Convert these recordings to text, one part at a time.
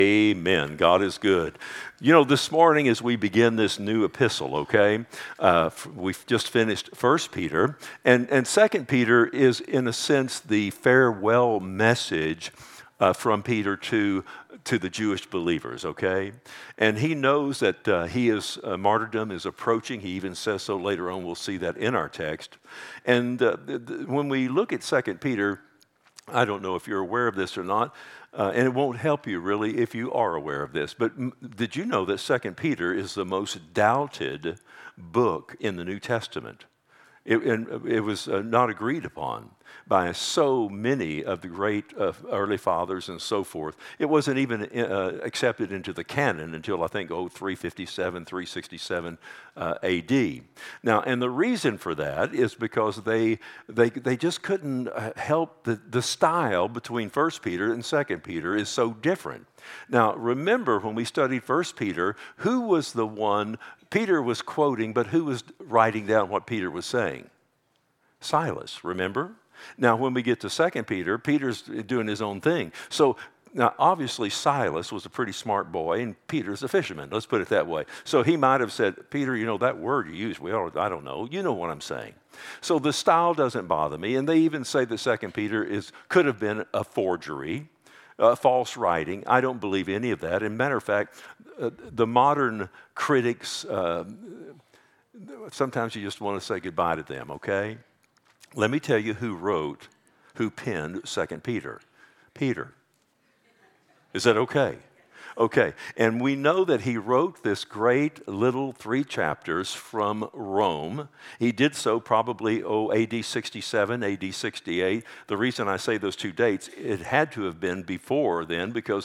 Amen. God is good. You know, this morning as we begin this new epistle, okay, we've just finished 1 Peter, and 2 Peter is, in a sense, the farewell message from Peter to the Jewish believers, okay? And he knows that his martyrdom is approaching. He even says so later on. We'll see that in our text. And when we look at 2 Peter, I don't know if you're aware of this or not, and it won't help you really if you are aware of this, but did you know that 2 Peter is the most doubted book in the New Testament? It was not agreed upon by so many of the great early fathers and so forth. It wasn't even accepted into the canon until I think 357, 367 A.D. Now, and the reason for that is because they just couldn't help the style between 1 Peter and 2 Peter is so different. Now, remember when we studied 1 Peter, who was the one Peter was quoting, but who was writing down what Peter was saying? Silas, remember? Now, when we get to 2 Peter, Peter's doing his own thing. So, now, obviously, Silas was a pretty smart boy, and Peter's a fisherman. Let's put it that way. So he might have said, Peter, you know, that word you used, I don't know. You know what I'm saying. So the style doesn't bother me. And they even say that 2 Peter could have been a forgery, false writing. I don't believe any of that. And matter of fact, the modern critics, sometimes you just want to say goodbye to them, okay? Let me tell you who penned 2 Peter. Peter. Is that okay? Okay. And we know that he wrote this great little 3 chapters from Rome. He did so probably, AD 67, AD 68. The reason I say those 2 dates, it had to have been before then because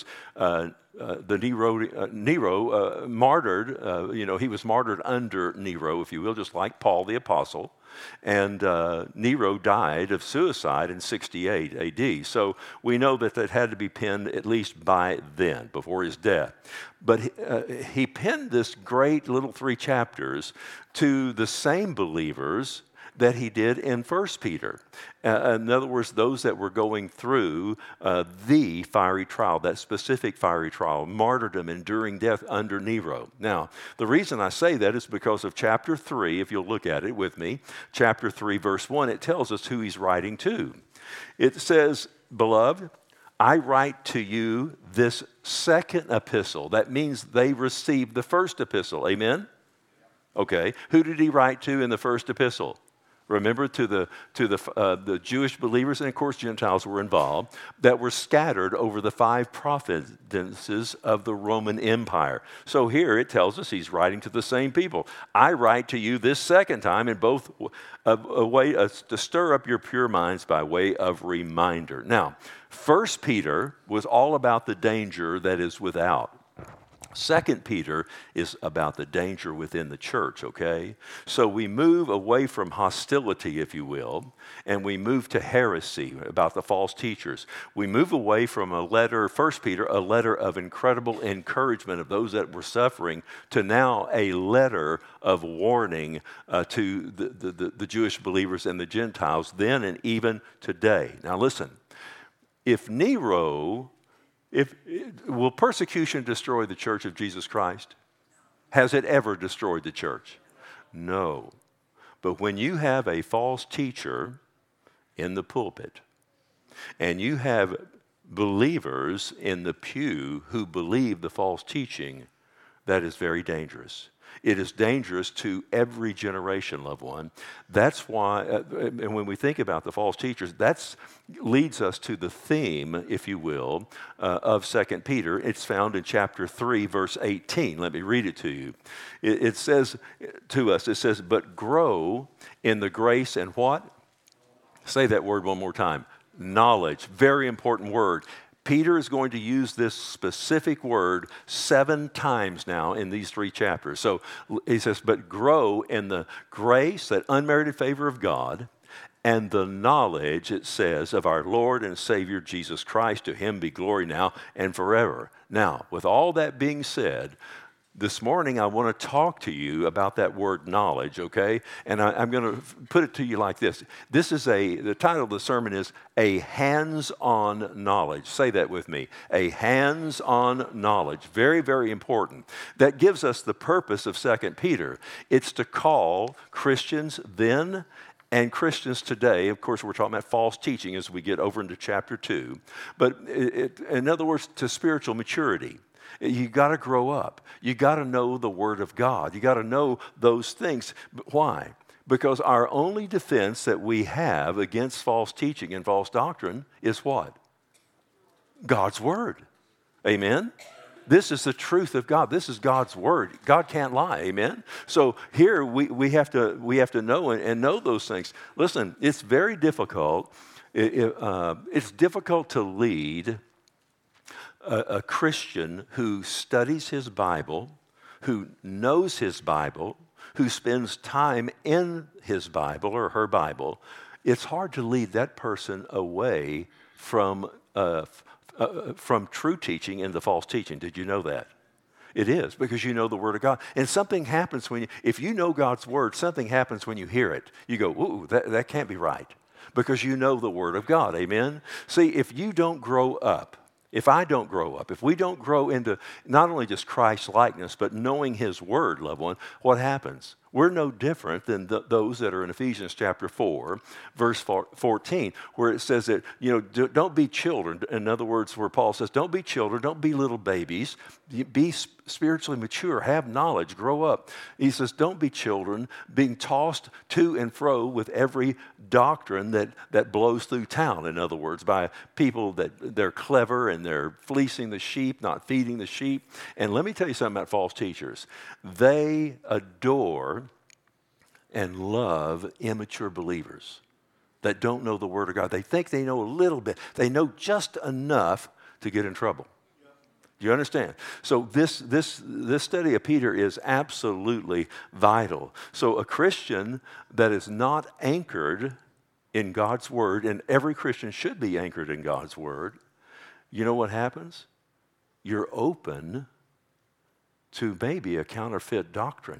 Nero martyred, he was martyred under Nero, if you will, just like Paul the Apostle. And Nero died of suicide in 68 AD. So we know that had to be penned at least by then, before his death. But he penned this great little 3 chapters to the same believers that he did in 1 Peter. In other words, those that were going through the fiery trial, that specific fiery trial, martyrdom, enduring death under Nero. Now, the reason I say that is because of chapter 3, if you'll look at it with me, chapter 3, verse 1, it tells us who he's writing to. It says, Beloved, I write to you this second epistle. That means they received the first epistle. Amen? Okay. Who did he write to in the first epistle? Remember, to the Jewish believers, and of course Gentiles were involved, that were scattered over the 5 provinces of the Roman Empire. So here it tells us he's writing to the same people. I write to you this second time in both a way to stir up your pure minds by way of reminder. Now, 1 Peter was all about the danger that is without. 2 Peter is about the danger within the church, okay? So we move away from hostility, if you will, and we move to heresy, about the false teachers. We move away from 1 Peter, a letter of incredible encouragement of those that were suffering, to now a letter of warning to the Jewish believers and the Gentiles then and even today. Now listen, will persecution destroy the church of Jesus Christ? Has it ever destroyed the church? No. But when you have a false teacher in the pulpit, and you have believers in the pew who believe the false teaching, that is very dangerous. It is dangerous to every generation, loved one. That's why, and when we think about the false teachers, that leads us to the theme, if you will, of 2 Peter. It's found in chapter 3, verse 18. Let me read it to you. It says to us, but grow in the grace and what? Say that word one more time. Knowledge. Very important word. Peter is going to use this specific word 7 times now in these 3 chapters. So he says, but grow in the grace, that unmerited favor of God, and the knowledge, it says, of our Lord and Savior Jesus Christ. To him be glory now and forever. Now, with all that being said, This morning, I want to talk to you about that word knowledge, okay? And I'm going to put it to you like this. The title of the sermon is A Hands-on Knowledge. Say that with me. A hands-on knowledge. Very, very important. That gives us the purpose of 2 Peter. It's to call Christians then and Christians today. Of course, we're talking about false teaching as we get over into chapter 2. But in other words, to spiritual maturity. You got to grow up. You got to know the Word of God. You got to know those things. Why? Because our only defense that we have against false teaching and false doctrine is what? God's Word. Amen? This is the truth of God. This is God's Word. God can't lie. Amen? So here we have to know and know those things. Listen, it's very difficult. It's difficult to lead a Christian who studies his Bible, who knows his Bible, who spends time in his Bible or her Bible. It's hard to lead that person away from true teaching into false teaching. Did you know that? It is, because you know the Word of God. And something happens if you know God's Word, something happens when you hear it. You go, ooh, that can't be right, because you know the Word of God. Amen? See, if you don't grow up, if I don't grow up, if we don't grow into not only just Christ's likeness, but knowing His Word, loved one, what happens? We're no different than those that are in Ephesians chapter 4, verse 14, where it says that, don't be children. In other words, where Paul says, don't be children, don't be little babies, be spiritually mature, have knowledge, grow up. He says, don't be children, being tossed to and fro with every doctrine that blows through town, in other words, by people that they're clever and they're fleecing the sheep, not feeding the sheep. And let me tell you something about false teachers. They adore and love immature believers that don't know the Word of God. They think they know a little bit. They know just enough to get in trouble. Do you understand? So this study of Peter is absolutely vital. So a Christian that is not anchored in God's Word, and every Christian should be anchored in God's Word, you know what happens? You're open to maybe a counterfeit doctrine.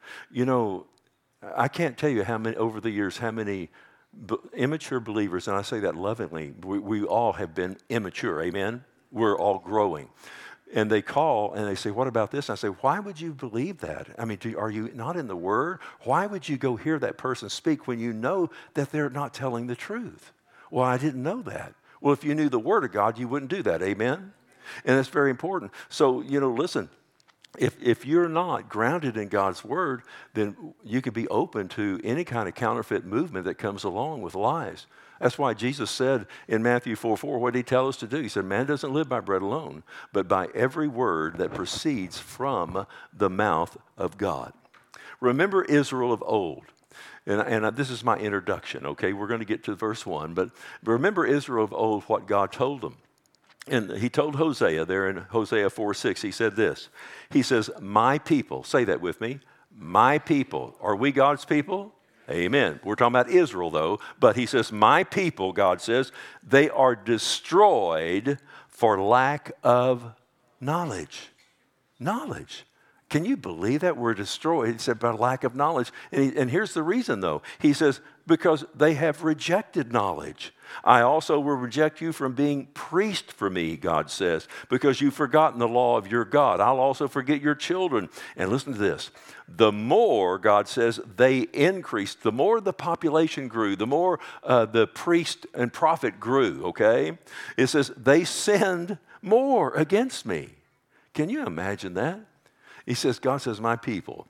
I can't tell you how many, over the years, how many immature believers, and I say that lovingly, we all have been immature, amen? We're all growing. And they call and they say, what about this? And I say, why would you believe that? I mean, are you not in the Word? Why would you go hear that person speak when you know that they're not telling the truth? Well, I didn't know that. Well, if you knew the Word of God, you wouldn't do that, amen? And it's very important. So, listen. If you're not grounded in God's Word, then you could be open to any kind of counterfeit movement that comes along with lies. That's why Jesus said in Matthew 4:4, what did He tell us to do? He said, man doesn't live by bread alone, but by every word that proceeds from the mouth of God. Remember Israel of old. And this is my introduction, okay? We're going to get to verse 1, but remember Israel of old, what God told them. And He told Hosea there in Hosea 4:6, He said this. He says, my people, say that with me, my people. Are we God's people? Amen. We're talking about Israel though, but He says, my people, God says, they are destroyed for lack of knowledge. Knowledge. Can you believe that? We're destroyed. He said, by lack of knowledge. And here's the reason though. He says, because they have rejected knowledge. I also will reject you from being priest for me, God says, because you've forgotten the law of your God. I'll also forget your children. And listen to this. The more, God says, they increased, the more the population grew, the more the priest and prophet grew, okay? It says, they sinned more against me. Can you imagine that? He says, God says, my people.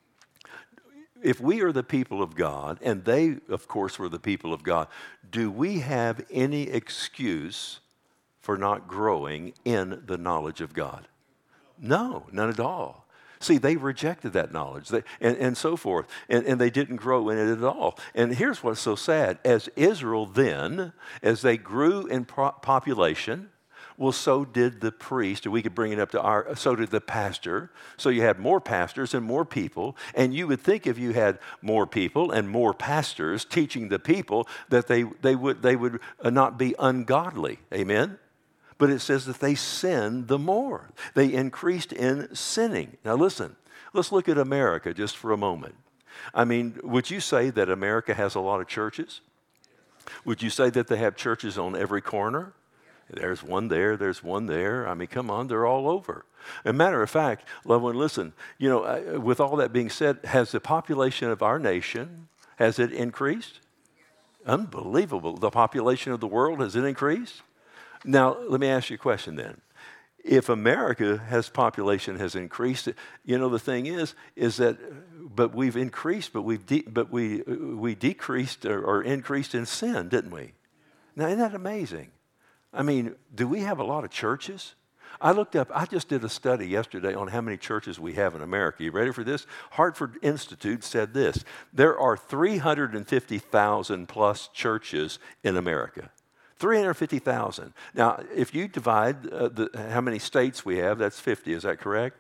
If we are the people of God, and they, of course, were the people of God, do we have any excuse for not growing in the knowledge of God? No, none at all. See, they rejected that knowledge and so forth, and they didn't grow in it at all. And here's what's so sad. As Israel then, as they grew in population, well, so did the priest, or we could bring it up to so did the pastor. So you had more pastors and more people, and you would think if you had more people and more pastors teaching the people that they would not be ungodly. Amen? but it says that they sinned the more. They increased in sinning. Now listen, let's look at America just for a moment. I mean, would you say that America has a lot of churches? Would you say that they have churches on every corner? There's one there, there's one there. I mean, come on, they're all over. As a matter of fact, loved one, listen, with all that being said, has the population of our nation, has it increased? Unbelievable. The population of the world, has it increased? Now, let me ask you a question then. If America population has increased, the thing is that, but we've increased, but we decreased or increased in sin, didn't we? Now, isn't that amazing? I mean, do we have a lot of churches? I just did a study yesterday on how many churches we have in America. You ready for this? Hartford Institute said this: there are 350,000 plus churches in America. 350,000. Now, if you divide how many states we have, that's 50. Is that correct?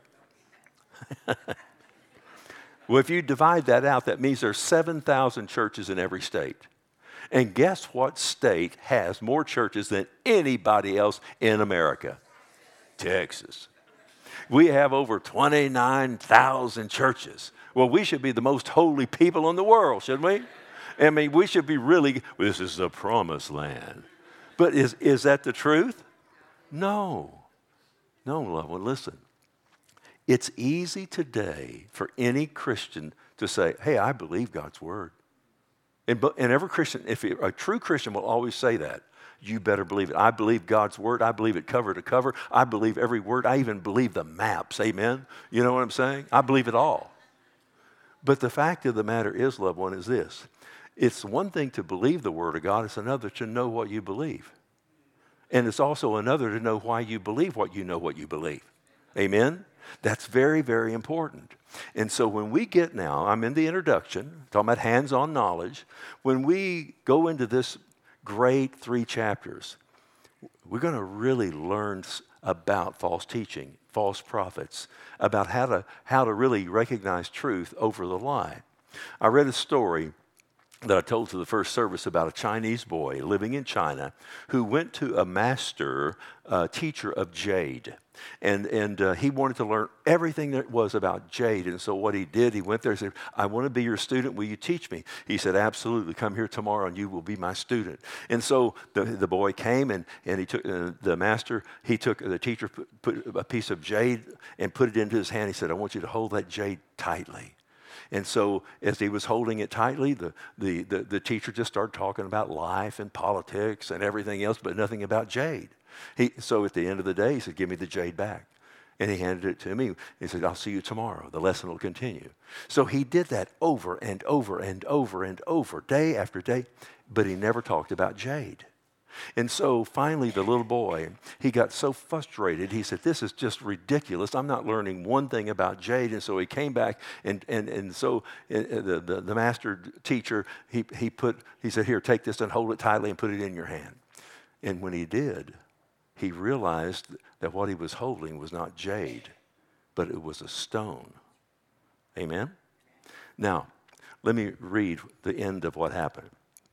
Well, if you divide that out, that means there's 7,000 churches in every state. And guess what state has more churches than anybody else in America? Texas. We have over 29,000 churches. Well, we should be the most holy people in the world, shouldn't we? I mean, we should be this is the promised land. But is that the truth? No. No, loved one, listen. It's easy today for any Christian to say, hey, I believe God's word. And every Christian, a true Christian will always say that. You better believe it. I believe God's word. I believe it cover to cover. I believe every word. I even believe the maps. Amen? You know what I'm saying? I believe it all. But the fact of the matter is, loved one, is this. It's one thing to believe the word of God. It's another to know what you believe. And it's also another to know why you believe what you know what you believe. Amen? That's very, very important. And so when we get now, I'm in the introduction, talking about hands-on knowledge. When we go into this great 3 chapters, we're going to really learn about false teaching, false prophets, about how to really recognize truth over the lie. I read a story that I told to the first service about a Chinese boy living in China who went to a master teacher of jade. And he wanted to learn everything there was about jade. And so what he did, he went there and said, I want to be your student. Will you teach me? He said, absolutely. Come here tomorrow and you will be my student. And so the boy came and he took the teacher put a piece of jade and put it into his hand. He said, I want you to hold that jade tightly. And so as he was holding it tightly, the teacher just started talking about life and politics and everything else, but nothing about jade. So at the end of the day, he said, give me the jade back. And he handed it to me. He said, I'll see you tomorrow. The lesson will continue. So he did that over and over and over and over, day after day, but he never talked about jade. And so finally the little boy, he got so frustrated, he said, this is just ridiculous. I'm not learning one thing about jade. And so he came back and so the master teacher, he said, here, take this and hold it tightly and put it in your hand. And when he did, he realized that what he was holding was not jade, but it was a stone. Amen? Now, let me read the end of what happened.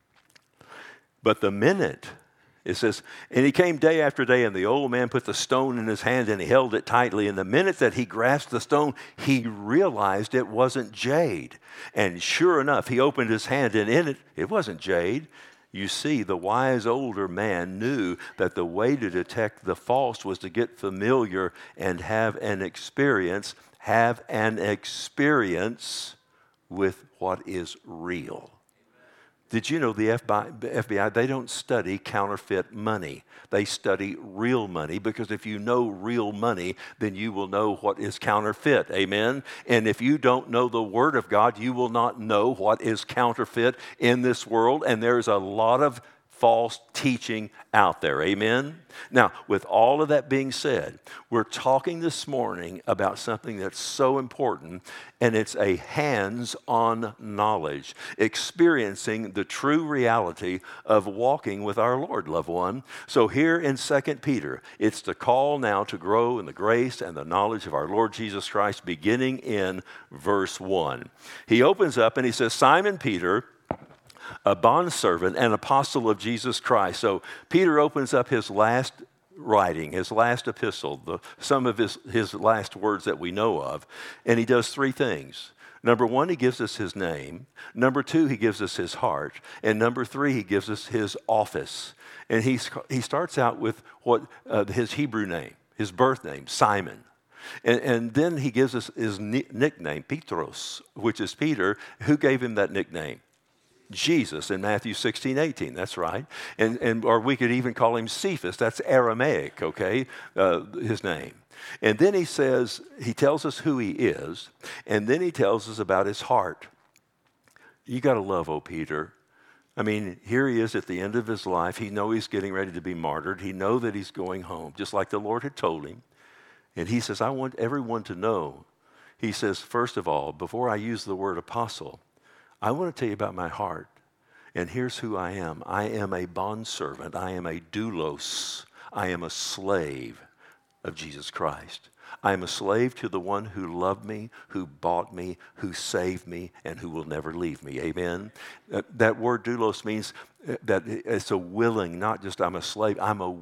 But the minute, it says, and he came day after day, and the old man put the stone in his hand, and he held it tightly. And the minute that he grasped the stone, he realized it wasn't jade. And sure enough, he opened his hand, and in it, it wasn't jade. You see, the wise older man knew that the way to detect the false was to get familiar and have an experience with what is real. Did you know the FBI, they don't study counterfeit money. They study real money, because if you know real money, then you will know what is counterfeit. Amen? And if you don't know the Word of God, you will not know what is counterfeit in this world. And there's a lot of false teaching out there. Amen? Now, with all of that being said, we're talking this morning about something that's so important, and it's a hands-on knowledge, experiencing the true reality of walking with our Lord, loved one. So here in 2 Peter, it's the call now to grow in the grace and the knowledge of our Lord Jesus Christ, beginning in verse 1. He opens up and he says, Simon Peter, a bondservant and apostle of Jesus Christ. So Peter opens up his last writing, his last epistle, some of his last words that we know of. And he does three things. Number one, he gives us his name. Number two, he gives us his heart. And number three, he gives us his office. And he starts out with his Hebrew name, his birth name, Simon. And then he gives us his nickname, Petros, which is Peter. Who gave him that nickname? Jesus in Matthew 16:18. That's right. Or we could even call him Cephas. That's Aramaic, okay, his name. And then he tells us who he is, and then he tells us about his heart. You got to love old Peter. I mean, here he is at the end of his life. He knows he's getting ready to be martyred. He knows that he's going home, just like the Lord had told him. And he says, I want everyone to know. He says, first of all, before I use the word apostle, I want to tell you about my heart. And here's who I am. I am a bondservant. I am a doulos. I am a slave of Jesus Christ. I am a slave to the one who loved me, who bought me, who saved me, and who will never leave me. Amen? That word doulos means that it's a willing, not just I'm a slave.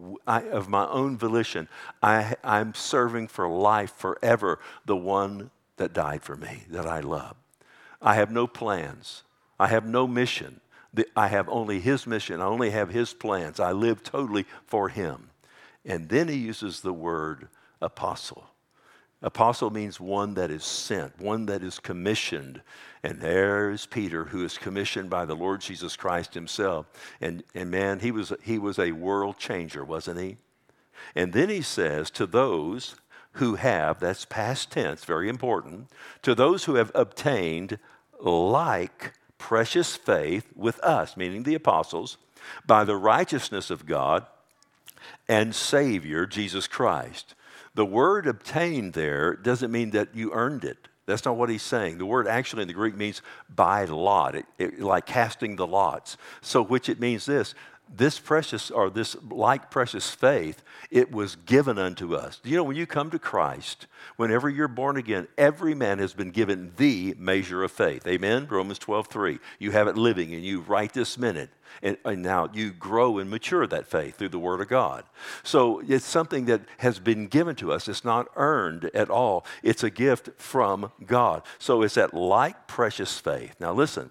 Of my own volition, I'm serving for life forever the one that died for me, that I love. I have no plans. I have no mission. I have only his mission. I only have his plans. I live totally for him. And then he uses the word apostle. Apostle means one that is sent, one that is commissioned. And there's Peter, who is commissioned by the Lord Jesus Christ himself. And man, he was a world changer, wasn't he? And then he says, to those who have, that's past tense, very important, to those who have obtained like precious faith with us, meaning the apostles, by the righteousness of God and Savior, Jesus Christ. The word obtained there doesn't mean that you earned it. That's not what he's saying. The word actually in the Greek means by lot, like casting the lots. So which it means this precious or this like precious faith, it was given unto us. You know, when you come to Christ, whenever you're born again, every man has been given the measure of faith. Amen? Romans 12:3. You have it living in you right this minute. And now you grow and mature that faith through the Word of God. So it's something that has been given to us. It's not earned at all. It's a gift from God. So it's that like precious faith. Now listen.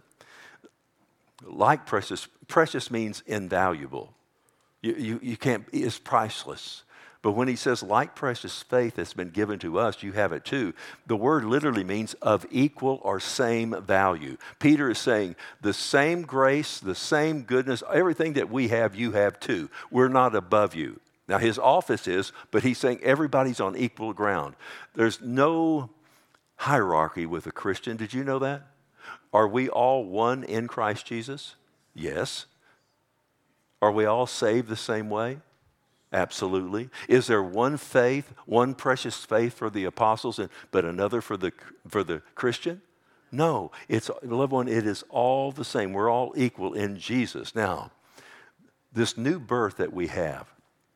Like precious means invaluable. You can't, it's priceless. But when he says like precious faith that's been given to us, you have it too. The word literally means of equal or same value. Peter is saying the same grace, the same goodness, everything that we have, you have too. We're not above you. Now his office is, but he's saying everybody's on equal ground. There's no hierarchy with a Christian. Did you know that? Are we all one in Christ Jesus? Yes. Are we all saved the same way? Absolutely. Is there one faith, one precious faith for the apostles, but another for the Christian? No. Loved one, it is all the same. We're all equal in Jesus. Now, this new birth that we have,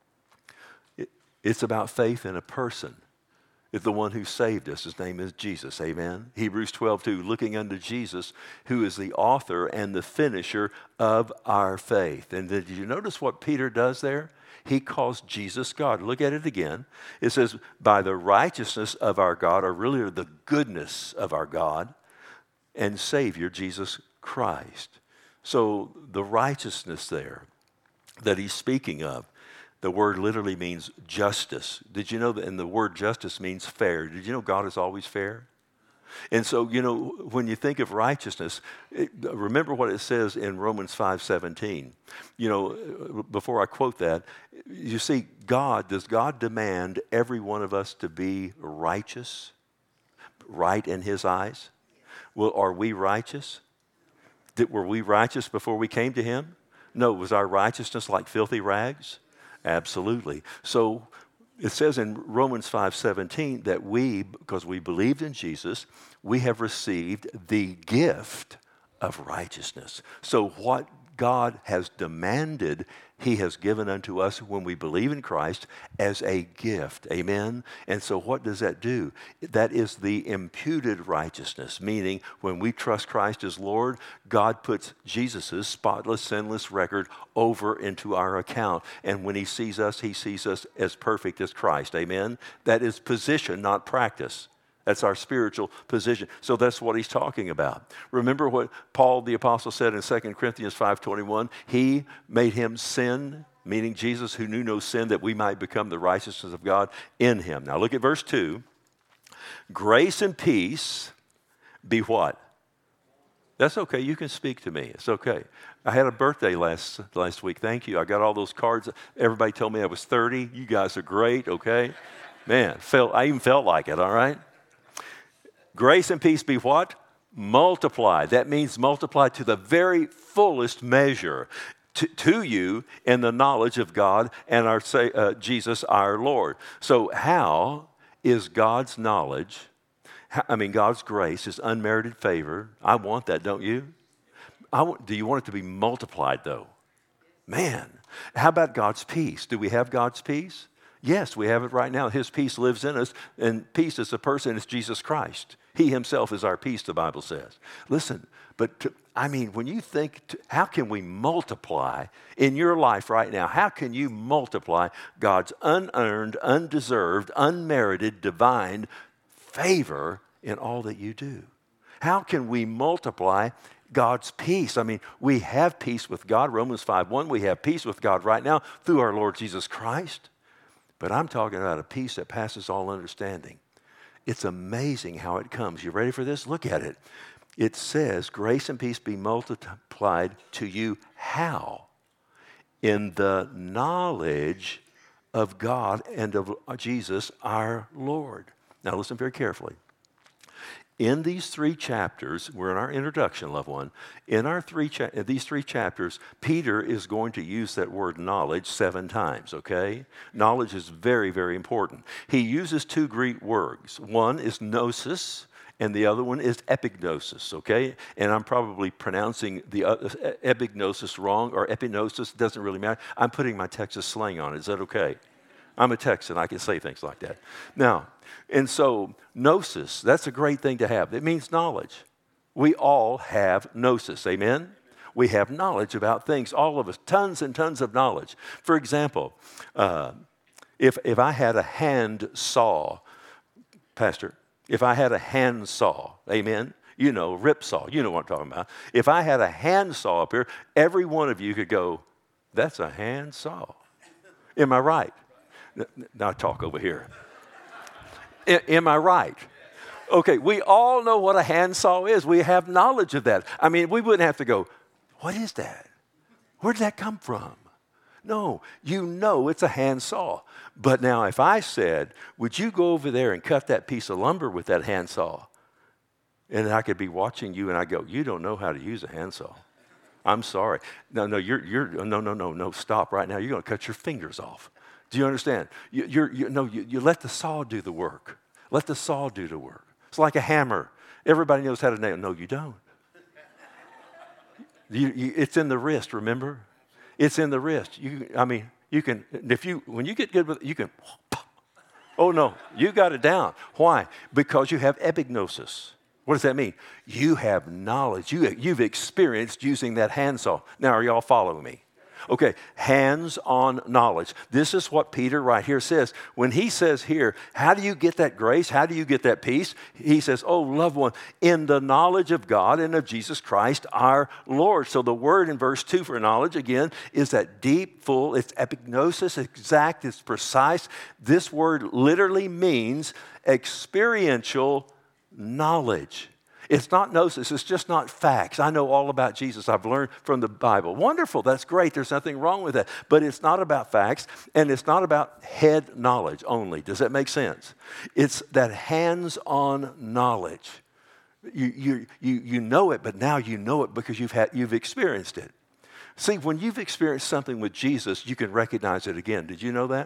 it's about faith in a person. It's the one who saved us. His name is Jesus. Amen. Hebrews 12:2, looking unto Jesus, who is the author and the finisher of our faith. And did you notice what Peter does there? He calls Jesus God. Look at it again. It says, by the righteousness of our God, or really the goodness of our God and Savior, Jesus Christ. So the righteousness there that he's speaking of, the word literally means justice. Did you know that? And the word justice means fair. Did you know God is always fair? And so, you know, when you think of righteousness, remember what it says in Romans 5:17. You know, before I quote that, you see, does God demand every one of us to be righteous? Right in his eyes? Well, are we righteous? Were we righteous before we came to him? No. Was our righteousness like filthy rags? Absolutely. So it says in Romans 5:17 that because we believed in Jesus, we have received the gift of righteousness. So what God has demanded He has given unto us when we believe in Christ as a gift. Amen? And so what does that do? That is the imputed righteousness, meaning when we trust Christ as Lord, God puts Jesus' spotless, sinless record over into our account. And when he sees us as perfect as Christ. Amen? That is position, not practice. That's our spiritual position. So that's what he's talking about. Remember what Paul the apostle said in 2 Corinthians 5:21? He made him sin, meaning Jesus who knew no sin, that we might become the righteousness of God in him. Now look at verse 2. Grace and peace be what? That's okay. You can speak to me. It's okay. I had a birthday last week. Thank you. I got all those cards. Everybody told me I was 30. You guys are great, okay? Man, I even felt like it, all right? Grace and peace be what? Multiplied. That means multiplied to the very fullest measure to you in the knowledge of God and Jesus our Lord. So how is God's knowledge, God's grace, His unmerited favor? I want that, don't you? Do you want it to be multiplied though? Man, how about God's peace? Do we have God's peace? Yes, we have it right now. His peace lives in us, and peace is a person, it's Jesus Christ. He himself is our peace, the Bible says. Listen, when you think, how can we multiply in your life right now? How can you multiply God's unearned, undeserved, unmerited, divine favor in all that you do? How can we multiply God's peace? We have peace with God. Romans 5:1, we have peace with God right now through our Lord Jesus Christ. But I'm talking about a peace that passes all understanding. It's amazing how it comes. You ready for this? Look at it. It says, grace and peace be multiplied to you. How? In the knowledge of God and of Jesus our Lord. Now listen very carefully. In these 3 chapters, we're in our introduction, loved one. In these 3 chapters, Peter is going to use that word knowledge 7 times, okay? Knowledge is very, very important. He uses 2 Greek words. One is gnosis, and the other one is epignosis, okay? And I'm probably pronouncing the epignosis wrong, or epignosis, doesn't really matter. I'm putting my Texas slang on it. Is that okay? I'm a Texan. I can say things like that. Now, and so gnosis, that's a great thing to have. It means knowledge. We all have gnosis. Amen? We have knowledge about things, all of us, tons and tons of knowledge. For example, if I had a hand saw, Pastor, if I had a hand saw, amen? You know, rip saw, you know what I'm talking about. If I had a hand saw up here, every one of you could go, that's a hand saw. Am I right? Now talk over here. Am I right? Okay, we all know what a handsaw is. We have knowledge of that. We wouldn't have to go, what is that? Where did that come from? No, you know it's a handsaw. But now if I said, would you go over there and cut that piece of lumber with that handsaw? And I could be watching you and I go, you don't know how to use a handsaw. I'm sorry. No, stop right now. You're going to cut your fingers off. Do you understand? You let the saw do the work. Let the saw do the work. It's like a hammer. Everybody knows how to nail. No, you don't. It's in the wrist. Remember, it's in the wrist. You can. When you get good with it, you can. Oh no, you got it down. Why? Because you have epignosis. What does that mean? You have knowledge. You've experienced using that handsaw. Now, are y'all following me? Okay, hands-on knowledge. This is what Peter right here says. When he says here, how do you get that grace? How do you get that peace? He says, oh, loved one, in the knowledge of God and of Jesus Christ our Lord. So the word in verse 2 for knowledge, again, is that deep, full, it's epignosis, exact, it's precise. This word literally means experiential knowledge. It's not gnosis. It's just not facts. I know all about Jesus. I've learned from the Bible. Wonderful. That's great. There's nothing wrong with that. But it's not about facts, and it's not about head knowledge only. Does that make sense? It's that hands-on knowledge. You know it, but now you know it because you've experienced it. See, when you've experienced something with Jesus, you can recognize it again. Did you know that?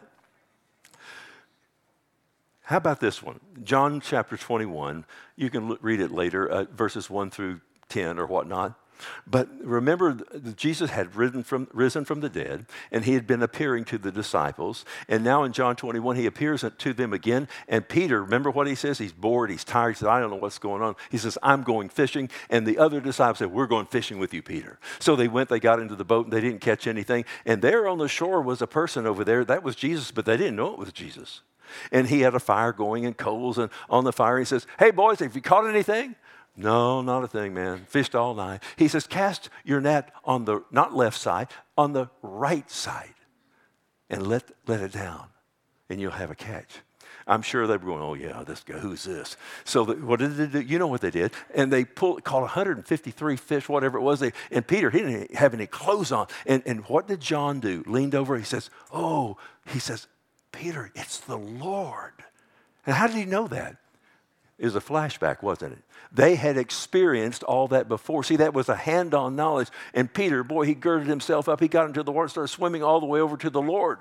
How about this one? John chapter 21. You can read it later, verses 1 through 10 or whatnot. But remember, Jesus had risen from the dead, and he had been appearing to the disciples. And now in John 21, he appears to them again. And Peter, remember what he says? He's bored, he's tired. He says, I don't know what's going on. He says, I'm going fishing. And the other disciples said, we're going fishing with you, Peter. So they went, they got into the boat, and they didn't catch anything. And there on the shore was a person over there. That was Jesus, but they didn't know it was Jesus. And he had a fire going and coals, and on the fire he says, hey boys, have you caught anything? No, not a thing, man. Fished all night. He says, cast your net on the, not left side, on the right side, and let it down, and you'll have a catch. I'm sure they were going, oh yeah, this guy, who's this? So what did they do? You know what they did? And they caught 153 fish, whatever it was. And Peter, he didn't have any clothes on. And what did John do? Leaned over, he says, Peter, it's the Lord. And how did he know that? It was a flashback, wasn't it? They had experienced all that before. See, that was a hand-on knowledge. And Peter, boy, he girded himself up. He got into the water and started swimming all the way over to the Lord.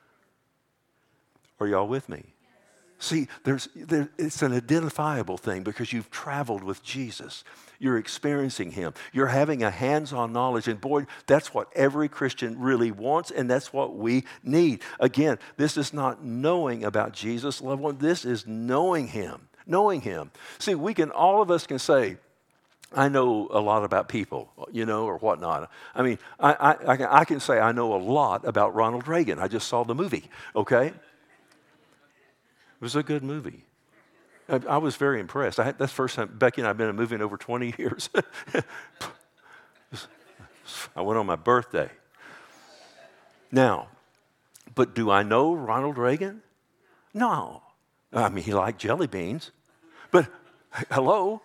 Are y'all with me? See, it's an identifiable thing because you've traveled with Jesus. You're experiencing him. You're having a hands-on knowledge. And boy, that's what every Christian really wants, and that's what we need. Again, this is not knowing about Jesus, loved one. This is knowing him. Knowing him. See, all of us can say, I know a lot about people, or whatnot. I mean, I can say I know a lot about Ronald Reagan. I just saw the movie, okay? It was a good movie. I was very impressed. That's the first time Becky and I have been in a movie in over 20 years. I went on my birthday. Now, but do I know Ronald Reagan? No. I mean, he liked jelly beans. But, hello?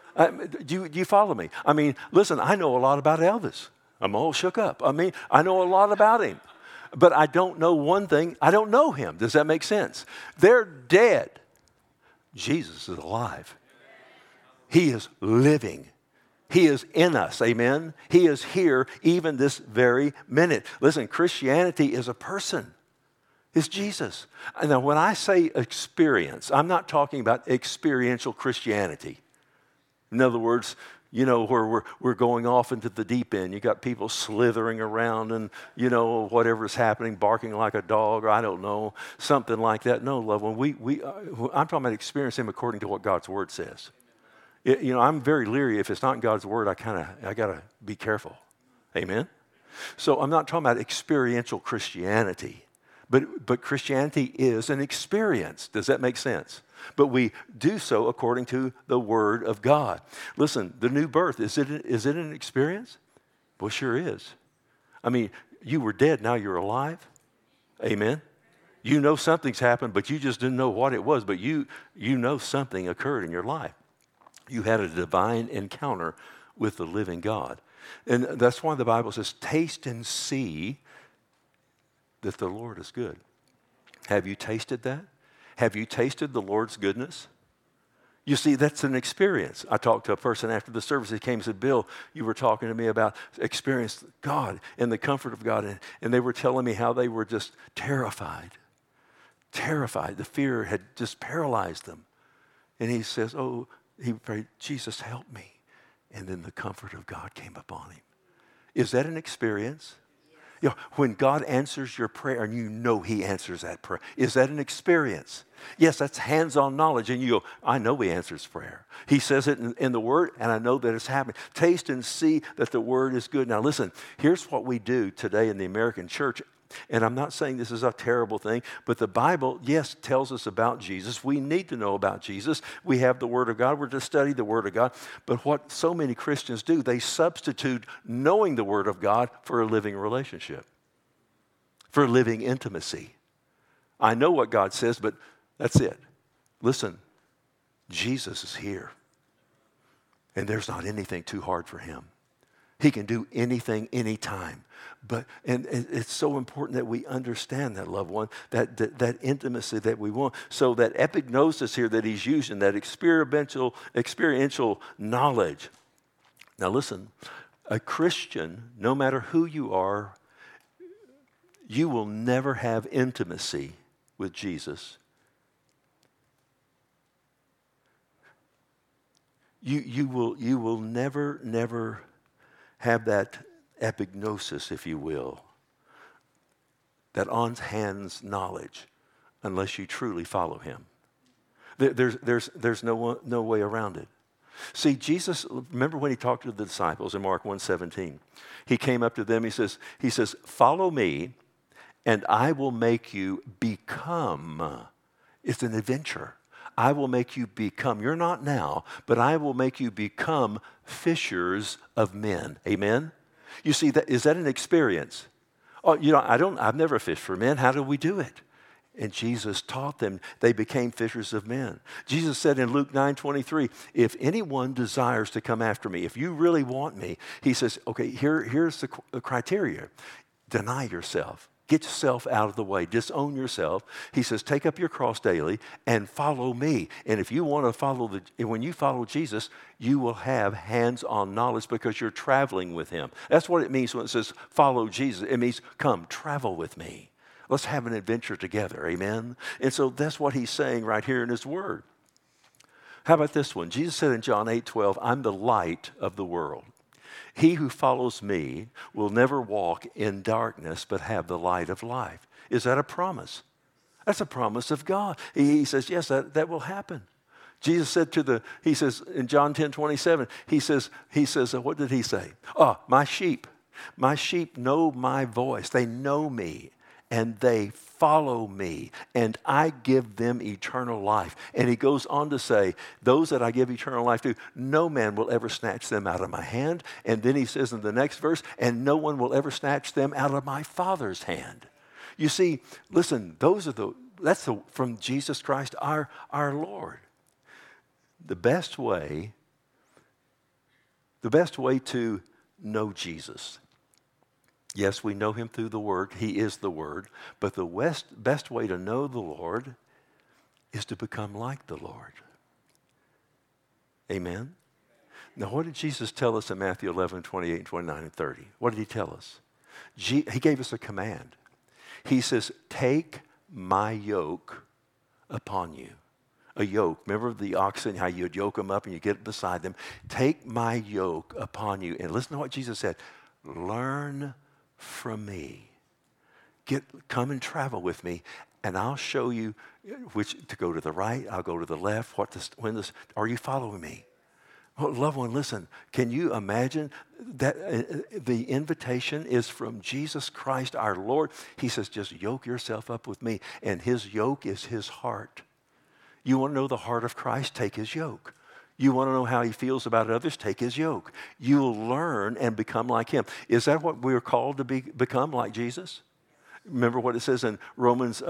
Do you follow me? I mean, listen, I know a lot about Elvis. I'm all shook up. I mean, I know a lot about him. But I don't know one thing. I don't know him. Does that make sense? They're dead. Jesus is alive. He is living. He is in us. Amen? He is here even this very minute. Listen, Christianity is a person. It's Jesus. Now, when I say experience, I'm not talking about experiential Christianity. In other words, where we're going off into the deep end. You got people slithering around and, whatever's happening, barking like a dog, or I don't know, something like that. No, loved one, I'm talking about experiencing him according to what God's Word says. I'm very leery. If it's not in God's Word, I got to be careful. Amen? So I'm not talking about experiential Christianity. But Christianity is an experience. Does that make sense? But we do so according to the Word of God. Listen, the new birth, is it an experience? Well, sure is. I mean, you were dead, now you're alive. Amen? You know something's happened, but you just didn't know what it was. But you know something occurred in your life. You had a divine encounter with the living God. And that's why the Bible says, taste and see that the Lord is good. Have you tasted that? Have you tasted the Lord's goodness? You see, that's an experience. I talked to a person after the service. He came and said, Bill, you were talking to me about experience God and the comfort of God. And they were telling me how they were just terrified. Terrified. The fear had just paralyzed them. And he says, he prayed, Jesus, help me. And then the comfort of God came upon him. Is that an experience? When God answers your prayer and you know he answers that prayer, is that an experience? Yes, that's hands-on knowledge. And you go, I know he answers prayer. He says it in the Word, and I know that it's happening. Taste and see that the Word is good. Now listen, here's what we do today in the American church. And I'm not saying this is a terrible thing, but the Bible, yes, tells us about Jesus. We need to know about Jesus. We have the Word of God. We're to study the Word of God. But what so many Christians do, they substitute knowing the Word of God for a living relationship, for living intimacy. I know what God says, but that's it. Listen, Jesus is here, and there's not anything too hard for him. He can do anything, anytime. And it's so important that we understand that, loved one, that intimacy that we want. So that epignosis here that he's using, that experiential knowledge. Now listen, a Christian, no matter who you are, you will never have intimacy with Jesus. You will never have that epignosis, if you will, that on-hands knowledge unless you truly follow him. There's no way around it. See, Jesus, remember when he talked to the disciples in Mark 1:17, he came up to them, he says, follow me and I will make you become. It's an adventure. I will make you become. You're not now, but I will make you become fishers of men. Amen? You see, is that an experience? Oh, I've never fished for men. How do we do it? And Jesus taught them. They became fishers of men. Jesus said in Luke 9:23, if anyone desires to come after me, if you really want me, he says, okay, here's the criteria. Deny yourself. Get yourself out of the way. Disown yourself. He says, take up your cross daily and follow me. And if you want to when you follow Jesus, you will have hands-on knowledge because you're traveling with him. That's what it means when it says follow Jesus. It means come, travel with me. Let's have an adventure together, amen? And so that's what he's saying right here in his word. How about this one? Jesus said in John 8:12, I'm the light of the world. He who follows me will never walk in darkness, but have the light of life. Is that a promise? That's a promise of God. He says, yes, that will happen. Jesus said he says in John 10:27, he says, what did he say? Oh, my sheep know my voice. They know me. And they follow me, and I give them eternal life. And he goes on to say, those that I give eternal life to, no man will ever snatch them out of my hand. And then he says in the next verse, and no one will ever snatch them out of my Father's hand. You see, listen, that's from Jesus Christ, our Lord. The best way to know Jesus. Yes, we know him through the Word. He is the Word. But the best way to know the Lord is to become like the Lord. Amen? Now, what did Jesus tell us in Matthew 11:28, 29, and 30? What did he tell us? He gave us a command. He says, take my yoke upon you. A yoke. Remember the oxen, how you'd yoke them up and you get beside them? Take my yoke upon you. And listen to what Jesus said. Learn from me. Come and travel with me, and I'll show you which to go to the right, I'll go to the left, are you following me? Well, loved one, listen, can you imagine that the invitation is from Jesus Christ our Lord? He says, just yoke yourself up with me, and his yoke is his heart. You want to know the heart of Christ? Take his yoke. You want to know how he feels about others? Take his yoke. You'll learn and become like him. Is that what we're called to become, like Jesus? Remember what it says in Romans,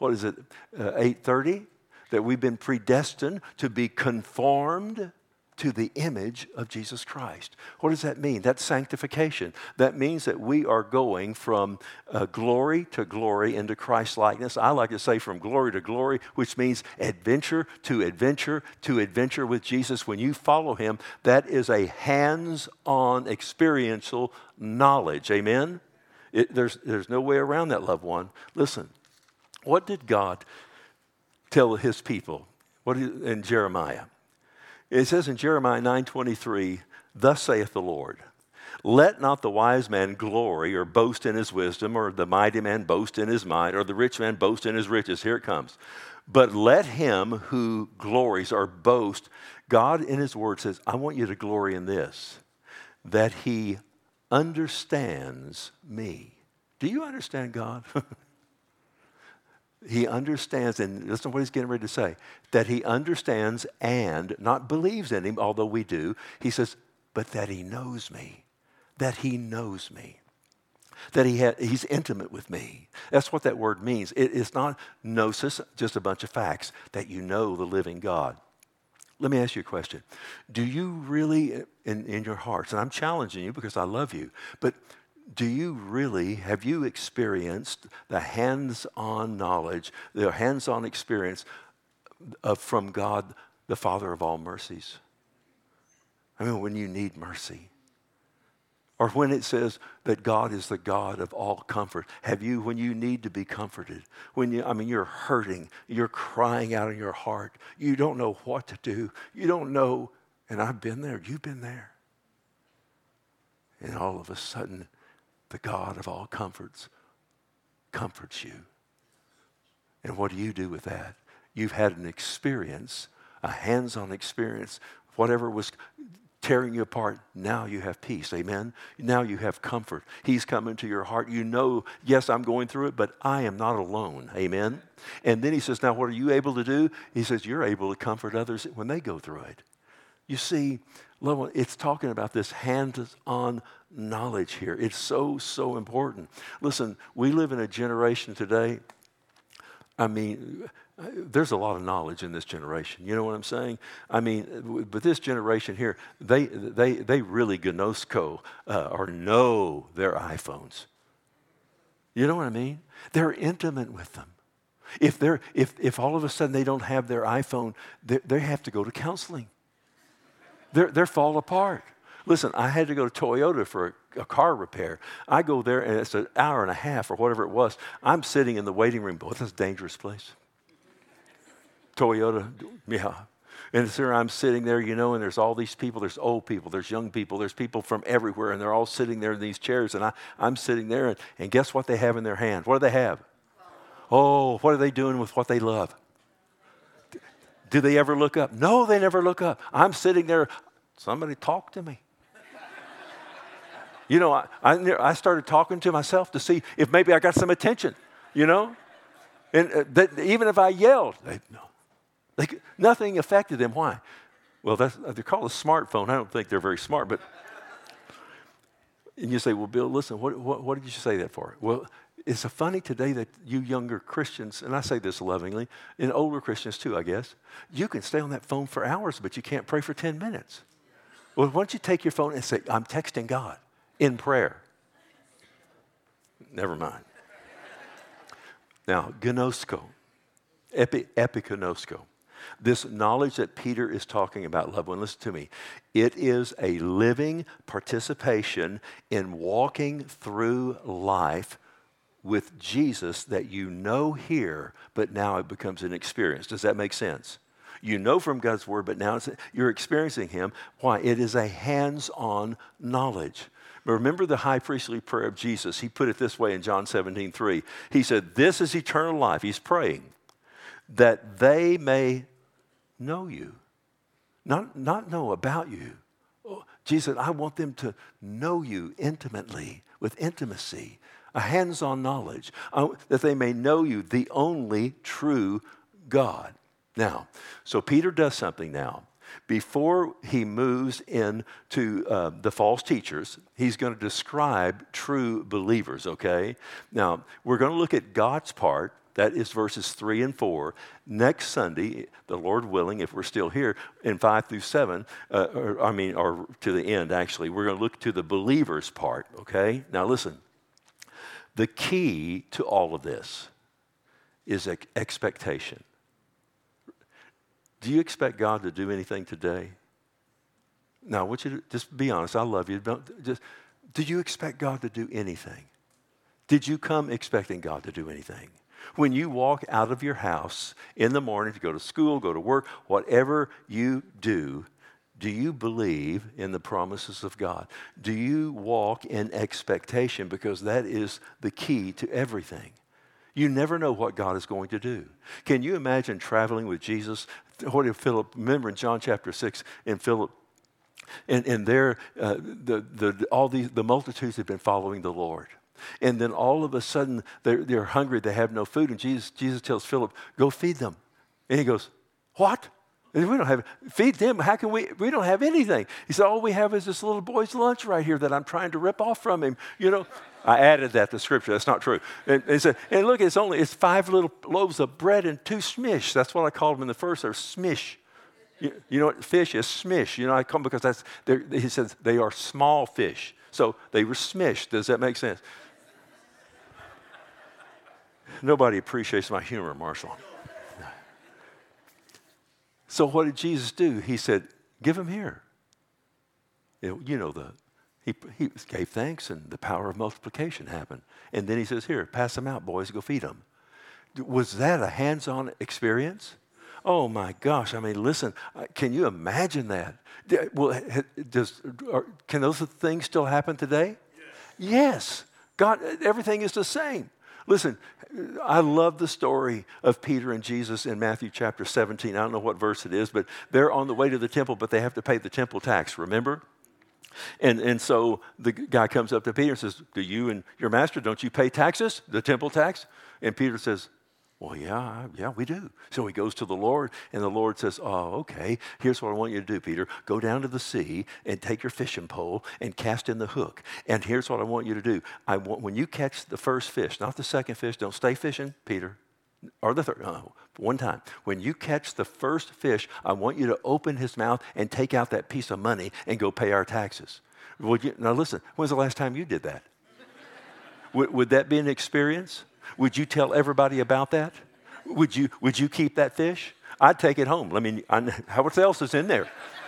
8:30? That we've been predestined to be conformed to the image of Jesus Christ. What does that mean? That's sanctification. That means that we are going from glory to glory into Christ-likeness. I like to say from glory to glory, which means adventure to adventure to adventure with Jesus. When you follow him, that is a hands-on experiential knowledge. Amen? There's no way around that, loved one. Listen, what did God tell his people? In Jeremiah? It says in Jeremiah 9:23, thus saith the Lord, let not the wise man glory or boast in his wisdom, or the mighty man boast in his might, or the rich man boast in his riches. Here it comes. But let him who glories or boast, God in his word says, I want you to glory in this, that he understands me. Do you understand God? He understands, and listen to what he's getting ready to say, that he understands and not believes in him, although we do. He says, but that he knows me, that he knows me, that he's intimate with me. That's what that word means. It's not gnosis, just a bunch of facts, that you know the living God. Let me ask you a question. Do you really, in your hearts, and I'm challenging you because I love you, but have you experienced the hands-on knowledge, the hands-on experience from God, the Father of all mercies? I mean, when you need mercy. Or when it says that God is the God of all comfort. When you need to be comforted, you're hurting, you're crying out in your heart, you don't know what to do, you don't know, and I've been there, you've been there. And all of a sudden, the God of all comforts comforts you. And what do you do with that? You've had an experience, a hands-on experience. Whatever was tearing you apart, now you have peace. Amen? Now you have comfort. He's come into your heart. You know, yes, I'm going through it, but I am not alone. Amen? And then he says, now what are you able to do? He says, you're able to comfort others when they go through it. You see, loved one, it's talking about this hands-on knowledge here. It's so, so important. Listen, we live in a generation today, I mean, there's a lot of knowledge in this generation. You know what I'm saying? I mean, but this generation here, they really gnosko or know their iPhones. You know what I mean? They're intimate with them. If all of a sudden they don't have their iPhone, they have to go to counseling. They're fall apart. Listen, I had to go to Toyota for a car repair. I go there, and it's an hour and a half or whatever it was. I'm sitting in the waiting room. Boy, that's a dangerous place. Toyota, yeah. And so I'm sitting there, you know, and there's all these people. There's old people. There's young people. There's people from everywhere, and they're all sitting there in these chairs. And I'm sitting there, and guess what they have in their hand? What do they have? Oh, what are they doing with what they love? Do they ever look up? No, they never look up. I'm sitting there. Somebody talk to me. You know, I started talking to myself to see if maybe I got some attention, you know. And even if I yelled, nothing affected them. Why? Well, they're called a smartphone. I don't think they're very smart. But and you say, well, Bill, listen, what did you say that for? Well, it's so funny today that you younger Christians, and I say this lovingly, and older Christians too, I guess, you can stay on that phone for hours, but you can't pray for 10 minutes. Well, why don't you take your phone and say, I'm texting God in prayer. Never mind. Now, gnosko, epignosko, this knowledge that Peter is talking about, loved one, listen to me. It is a living participation in walking through life with Jesus that you know here, but now it becomes an experience. Does that make sense? You know from God's word, but now you're experiencing him. Why? It is a hands-on knowledge. Remember the high priestly prayer of Jesus. He put it this way in John 17:3. He said, this is eternal life. He's praying that they may know you, not know about you. Oh, Jesus said, I want them to know you intimately, with intimacy, a hands-on knowledge, that they may know you, the only true God. Now, so Peter does something now. Before he moves into the false teachers, he's going to describe true believers, okay? Now, we're going to look at God's part. That is verses 3 and 4. Next Sunday, the Lord willing, if we're still here, in 5 through 7, or to the end, actually, we're going to look to the believers part, okay? Now, listen. The key to all of this is expectation. Do you expect God to do anything today? Now, I want you to just be honest. I love you. Do you expect God to do anything? Did you come expecting God to do anything? When you walk out of your house in the morning to go to school, go to work, whatever you do you believe in the promises of God? Do you walk in expectation? Because that is the key to everything. You never know what God is going to do. Can you imagine traveling with Jesus? What did Philip, remember in John chapter 6, and Philip, and there, the multitudes have been following the Lord. And then all of a sudden, they're hungry, they have no food, and Jesus tells Philip, go feed them. And he goes, what? We don't have, feed them, how can we don't have anything. He said, all we have is this little boy's lunch right here that I'm trying to rip off from him, you know. I added that to Scripture. That's not true. And he said, and look, it's 5 little loaves of bread and 2 smish. That's what I called them in the first. They're smish. You know what fish is? Smish. You know, I call them because he says they are small fish. So they were smished. Does that make sense? Nobody appreciates my humor, Marshall. So what did Jesus do? He said, give them here. He gave thanks, and the power of multiplication happened. And then he says, here, pass them out, boys, go feed them. Was that a hands-on experience? Oh my gosh, I mean, listen, can you imagine that? Well, can those things still happen today? Yes. God, everything is the same. Listen, I love the story of Peter and Jesus in Matthew chapter 17. I don't know what verse it is, but they're on the way to the temple, but they have to pay the temple tax, remember? And so the guy comes up to Peter and says, do you and your master, don't you pay taxes, the temple tax? And Peter says, well, yeah, we do. So he goes to the Lord, and the Lord says, oh, okay, here's what I want you to do, Peter. Go down to the sea and take your fishing pole and cast in the hook. And here's what I want you to do. When you catch the first fish, not the second fish, don't stay fishing, Peter, or the third, no, one time. When you catch the first fish, I want you to open his mouth and take out that piece of money and go pay our taxes. Now listen, when's the last time you did that? Would that be an experience? Would you tell everybody about that? Would you keep that fish? I'd take it home. I mean, what else is in there?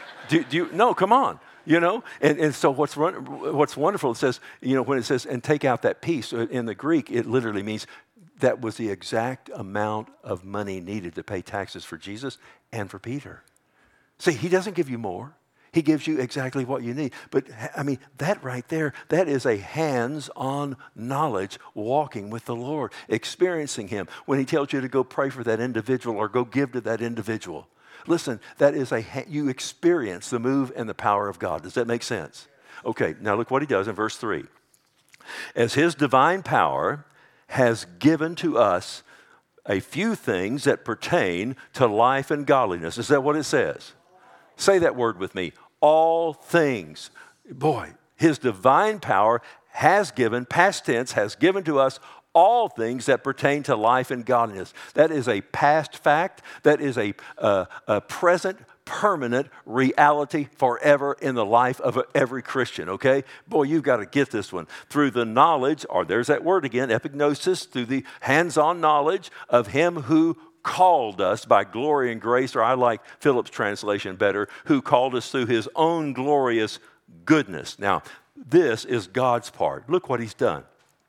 No, come on. And so what's wonderful, it says, when it says, and take out that piece, in the Greek, it literally means that was the exact amount of money needed to pay taxes for Jesus and for Peter. See, he doesn't give you more. He gives you exactly what you need. But, I mean, that right there, that is a hands-on knowledge, walking with the Lord, experiencing him. When he tells you to go pray for that individual or go give to that individual. Listen, that is you experience the move and the power of God. Does that make sense? Okay, now look what he does in verse 3. As his divine power has given to us a few things that pertain to life and godliness. Is that what it says? Say that word with me. All things. Boy, his divine power has given, past tense, has given to us all things that pertain to life and godliness. That is a past fact. That is a present, permanent reality forever in the life of every Christian, okay? Boy, you've got to get this one. Through the knowledge, or there's that word again, epignosis, through the hands-on knowledge of him who called us by glory and grace, or I like Philip's translation better, who called us through his own glorious goodness. Now, this is God's part. Look what he's done.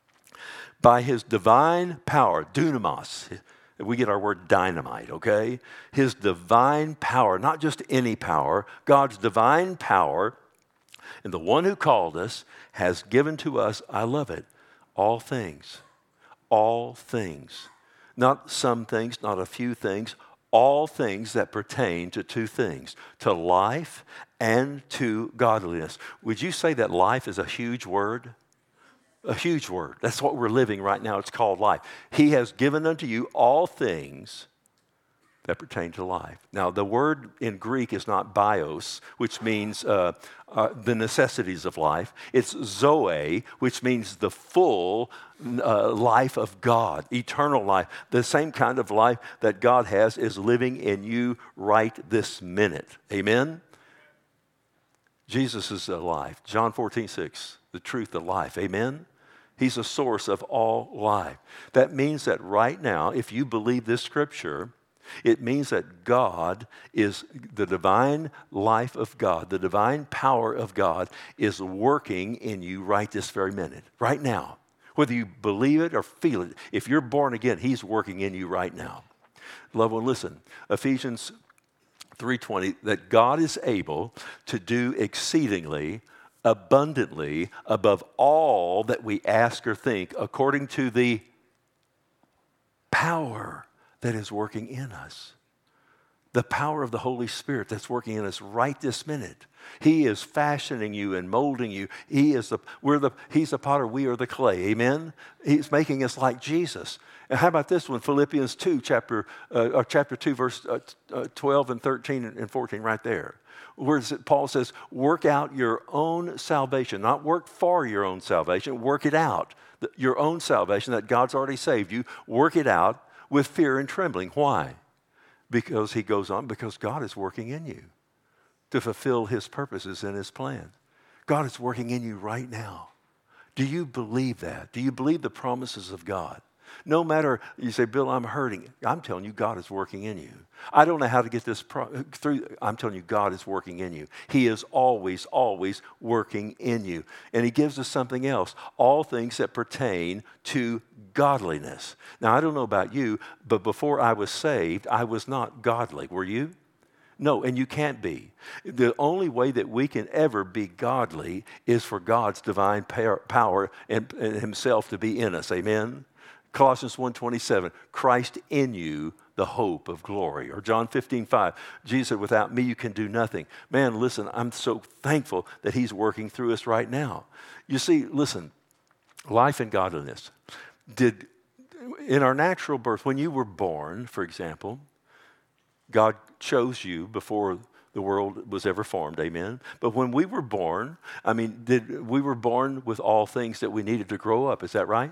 By his divine power, dunamis, we get our word dynamite, okay? His divine power, not just any power, God's divine power, and the one who called us has given to us, I love it, all things. All things. Not some things, not a few things, all things that pertain to two things, to life and to godliness. Would you say that life is a huge word? A huge word. That's what we're living right now. It's called life. He has given unto you all things that pertain to life. Now, the word in Greek is not bios, which means the necessities of life. It's zoe, which means the full life of God, eternal life. The same kind of life that God has is living in you right this minute. Amen? Jesus is the life. John 14:6, the truth, the life. Amen? He's the source of all life. That means that right now, if you believe this scripture, it means that God is the divine life of God, the divine power of God is working in you right this very minute, right now. Whether you believe it or feel it, if you're born again, he's working in you right now. Loved one, listen, Ephesians 3:20, that God is able to do exceedingly, abundantly, above all that we ask or think, according to the power that is working in us. The power of the Holy Spirit that's working in us right this minute. He is fashioning you and molding you. He's the potter, we are the clay. Amen? He's making us like Jesus. And how about this one? Philippians 2, chapter 2, verse 12 and 13 and 14, right there. Where Paul says, work out your own salvation. Not work for your own salvation. Work it out. Your own salvation that God's already saved you. Work it out with fear and trembling. Why? Because he goes on, because God is working in you to fulfill his purposes and his plan. God is working in you right now. Do you believe that? Do you believe the promises of God? No matter, you say, Bill, I'm hurting. I'm telling you, God is working in you. I don't know how to get this through. I'm telling you, God is working in you. He is always, always working in you. And he gives us something else. All things that pertain to godliness. Now, I don't know about you, but before I was saved, I was not godly. Were you? No, and you can't be. The only way that we can ever be godly is for God's divine power and himself to be in us. Amen? Colossians 1:27, Christ in you, the hope of glory. Or John 15:5, Jesus said, without me you can do nothing. Man, listen, I'm so thankful that he's working through us right now. You see, listen, life and godliness. In our natural birth, when you were born, for example, God chose you before the world was ever formed, amen? But when we were born, we were born with all things that we needed to grow up, is that right?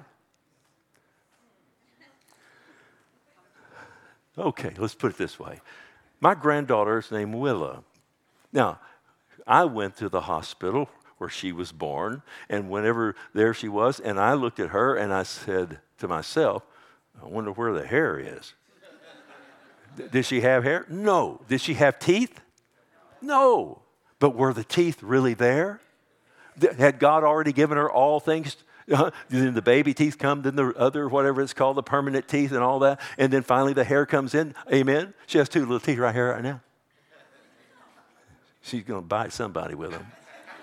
Okay, let's put it this way. My granddaughter is named Willa. Now, I went to the hospital where she was born, and whenever there she was, and I looked at her and I said to myself, I wonder where the hair is. Did she have hair? No. Did she have teeth? No. But were the teeth really there? Had God already given her all things? Then the baby teeth come, then the other, whatever it's called, the permanent teeth and all that. And then finally the hair comes in. Amen? She has 2 little teeth right here right now. She's going to bite somebody with them.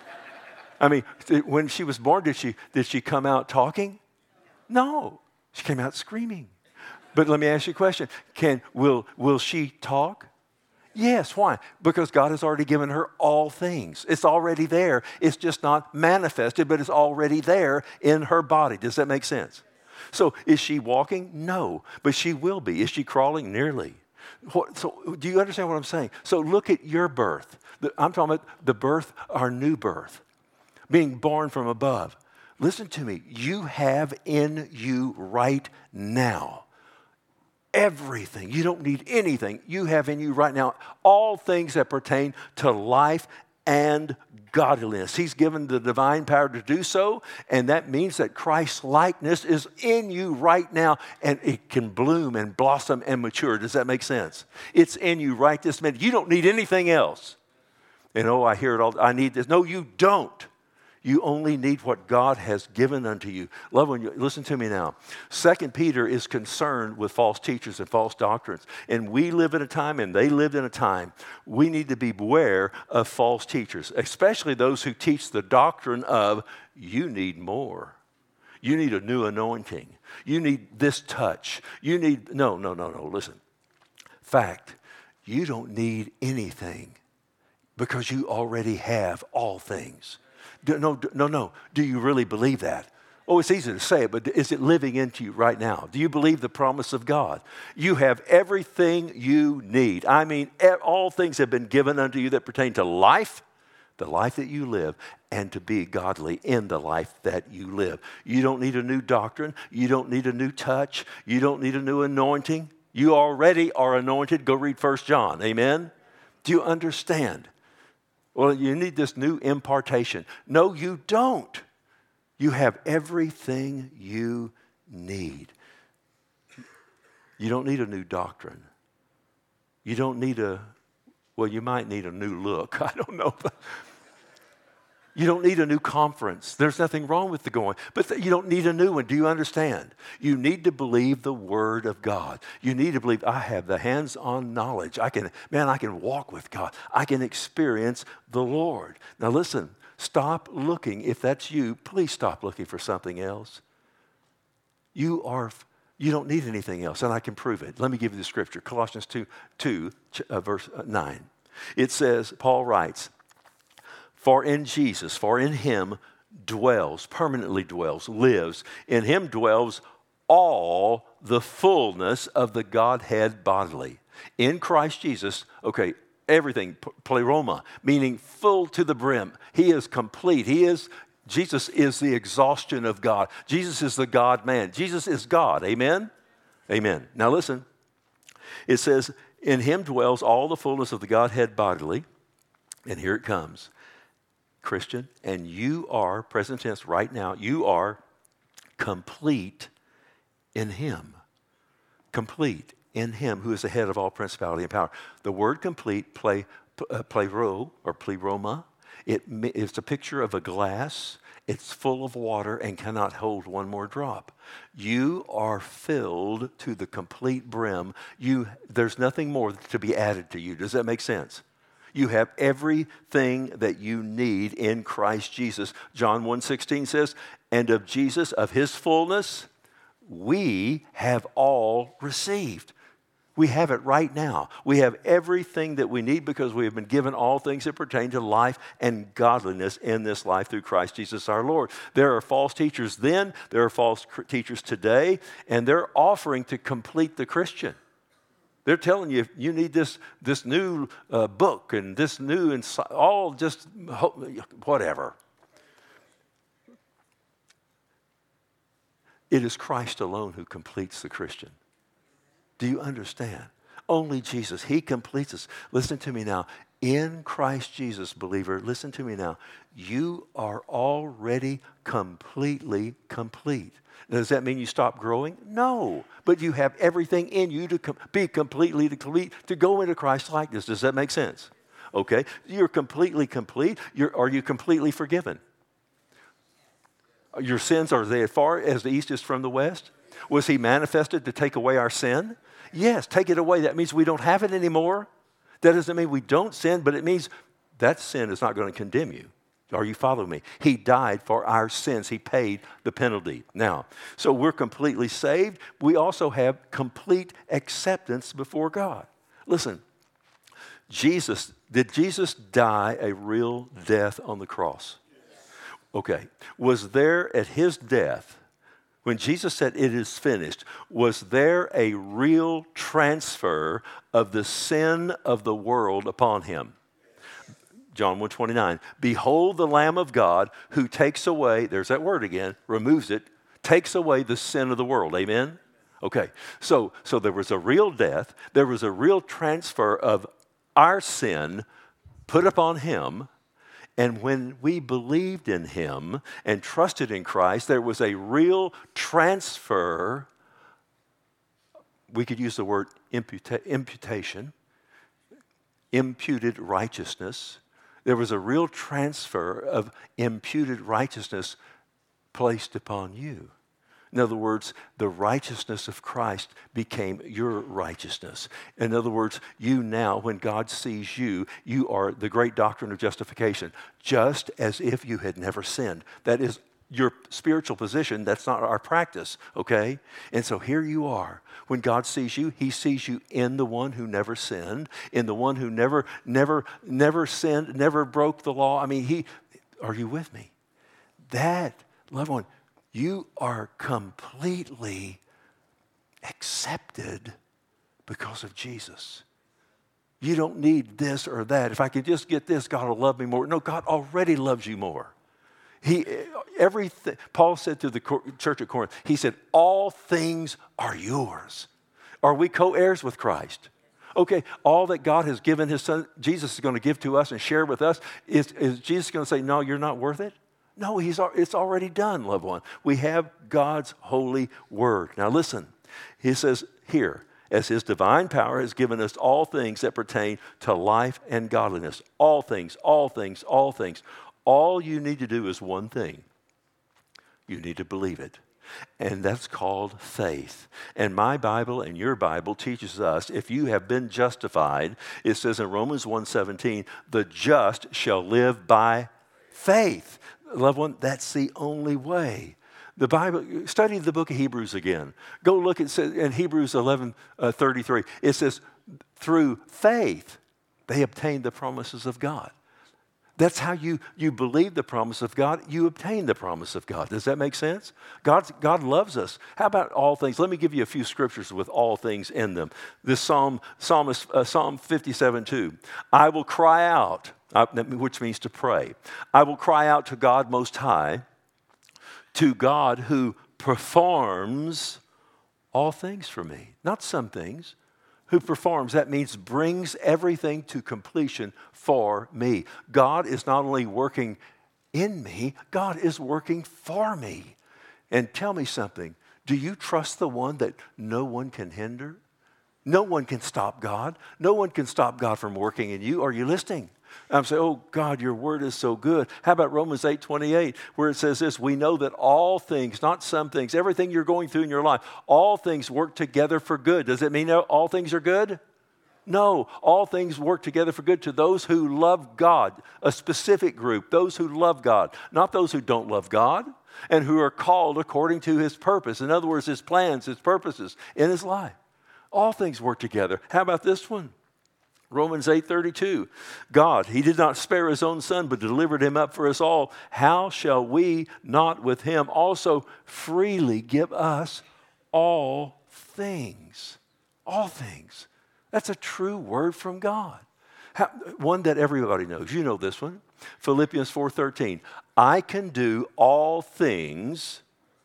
When she was born, did she come out talking? No. She came out screaming. But let me ask you a question. Will she talk? Yes. Why? Because God has already given her all things. It's already there. It's just not manifested, but it's already there in her body. Does that make sense? So is she walking? No. But she will be. Is she crawling? Nearly. So do you understand what I'm saying? So look at your birth. I'm talking about the birth, our new birth, being born from above. Listen to me. You have in you right now everything. You don't need anything. You have in you right now all things that pertain to life and godliness. He's given the divine power to do so, and that means that Christ's likeness is in you right now, and it can bloom and blossom and mature. Does that make sense? It's in you right this minute. You don't need anything else. And I hear it all. I need this. No, you don't. You only need what God has given unto you. Loved one, listen to me now. 2 Peter is concerned with false teachers and false doctrines. And we live in a time, and they lived in a time, we need to be beware of false teachers, especially those who teach the doctrine of you need more. You need a new anointing. You need this touch. You need, no, listen. Fact, you don't need anything because you already have all things. No. Do you really believe that? Oh, it's easy to say it, but is it living into you right now? Do you believe the promise of God? You have everything you need. All things have been given unto you that pertain to life, the life that you live, and to be godly in the life that you live. You don't need a new doctrine. You don't need a new touch. You don't need a new anointing. You already are anointed. Go read 1 John. Amen? Do you understand? Well, you need this new impartation. No, you don't. You have everything you need. You don't need a new doctrine. You don't need you might need a new look. I don't know. You don't need a new conference. There's nothing wrong with the going, but you don't need a new one. Do you understand? You need to believe the Word of God. You need to believe I have the hands-on knowledge. I can walk with God. I can experience the Lord. Now listen, stop looking. If that's you, please stop looking for something else. You don't need anything else, and I can prove it. Let me give you the scripture. Colossians 2, verse 9. It says, Paul writes, for in him permanently dwells, lives. In him dwells all the fullness of the Godhead bodily. In Christ Jesus, everything, pleroma, meaning full to the brim. He is complete. Jesus is the exhaustion of God. Jesus is the God-man. Jesus is God. Amen? Amen. Now listen. It says, in him dwells all the fullness of the Godhead bodily. And here it comes. Christian, and you are, present tense right now, you are complete in him. Complete in him who is the head of all principality and power. The word complete, plero or pleroma, it's a picture of a glass. It's full of water and cannot hold one more drop. You are filled to the complete brim. There's nothing more to be added to you. Does that make sense? You have everything that you need in Christ Jesus. John 1:16 says, and of Jesus, of his fullness, we have all received. We have it right now. We have everything that we need because we have been given all things that pertain to life and godliness in this life through Christ Jesus our Lord. There are false teachers then, there are false teachers today, and they're offering to complete the Christian. They're telling you, you need this new book and this new, all just whatever. It is Christ alone who completes the Christian. Do you understand? Only Jesus. He completes us. Listen to me now. In Christ Jesus, believer, listen to me now. You are already completely complete. Does that mean you stop growing? No. But you have everything in you to be completely complete, to go into Christ's likeness. Does that make sense? Okay. You're completely complete. Are you completely forgiven? Your sins, are they as far as the east is from the west? Was he manifested to take away our sin? Yes, take it away. That means we don't have it anymore. That doesn't mean we don't sin, but it means that sin is not going to condemn you. Are you following me? He died for our sins. He paid the penalty. Now, so we're completely saved. We also have complete acceptance before God. Listen, did Jesus die a real death on the cross? Okay. Was there at his death, when Jesus said, it is finished, was there a real transfer of the sin of the world upon him? John 1:29, behold the Lamb of God who takes away, there's that word again, removes it, takes away the sin of the world. Amen? Okay, so there was a real death. There was a real transfer of our sin put upon him. And when we believed in him and trusted in Christ, there was a real transfer. We could use the word imputation, imputed righteousness. There was a real transfer of imputed righteousness placed upon you. In other words, the righteousness of Christ became your righteousness. In other words, you now, when God sees you, you are the great doctrine of justification, just as if you had never sinned. That is your spiritual position. That's not our practice, okay? And so here you are. When God sees you, he sees you in the one who never sinned, in the one who never sinned, never broke the law. I mean, are you with me? That, loved one, you are completely accepted because of Jesus. You don't need this or that. If I could just get this, God will love me more. No, God already loves you more. Paul said to the church at Corinth, he said, all things are yours. Are we co-heirs with Christ? Okay, all that God has given his son, Jesus is going to give to us and share with us. Is Jesus going to say, no, you're not worth it? No, it's already done, loved one. We have God's holy word. Now listen, he says here, as his divine power has given us all things that pertain to life and godliness. All things, all things, all things. All you need to do is one thing. You need to believe it. And that's called faith. And my Bible and your Bible teaches us, if you have been justified, it says in Romans 1:17, the just shall live by faith. Loved one, that's the only way. The Bible, study the book of Hebrews again. Go look at in Hebrews 11:33. It says, through faith, they obtained the promises of God. That's how you believe the promise of God, you obtain the promise of God. Does that make sense? God loves us. How about all things? Let me give you a few scriptures with all things in them. This Psalm 57:2. I will cry out, which means to pray. I will cry out to God Most High, to God who performs all things for me. Not some things. Who performs, that means brings everything to completion for me. God is not only working in me, God is working for me. And tell me something, Do you trust the one that no one can hinder? No one can stop God. No one can stop God from working in you. Are you listening? I'm saying, oh, God, your word is so good. How about Romans 8:28, where it says this, we know that all things, not some things, everything you're going through in your life, all things work together for good. Does it mean all things are good? No, all things work together for good to those who love God, a specific group, those who love God, not those who don't love God, and who are called according to his purpose. In other words, his plans, his purposes in his life. All things work together. How about this one? Romans 8:32, God, he did not spare his own son, but delivered him up for us all. How shall we not with him also freely give us all things? All things. That's a true word from God. One that everybody knows. You know this one. Philippians 4:13. I can do all things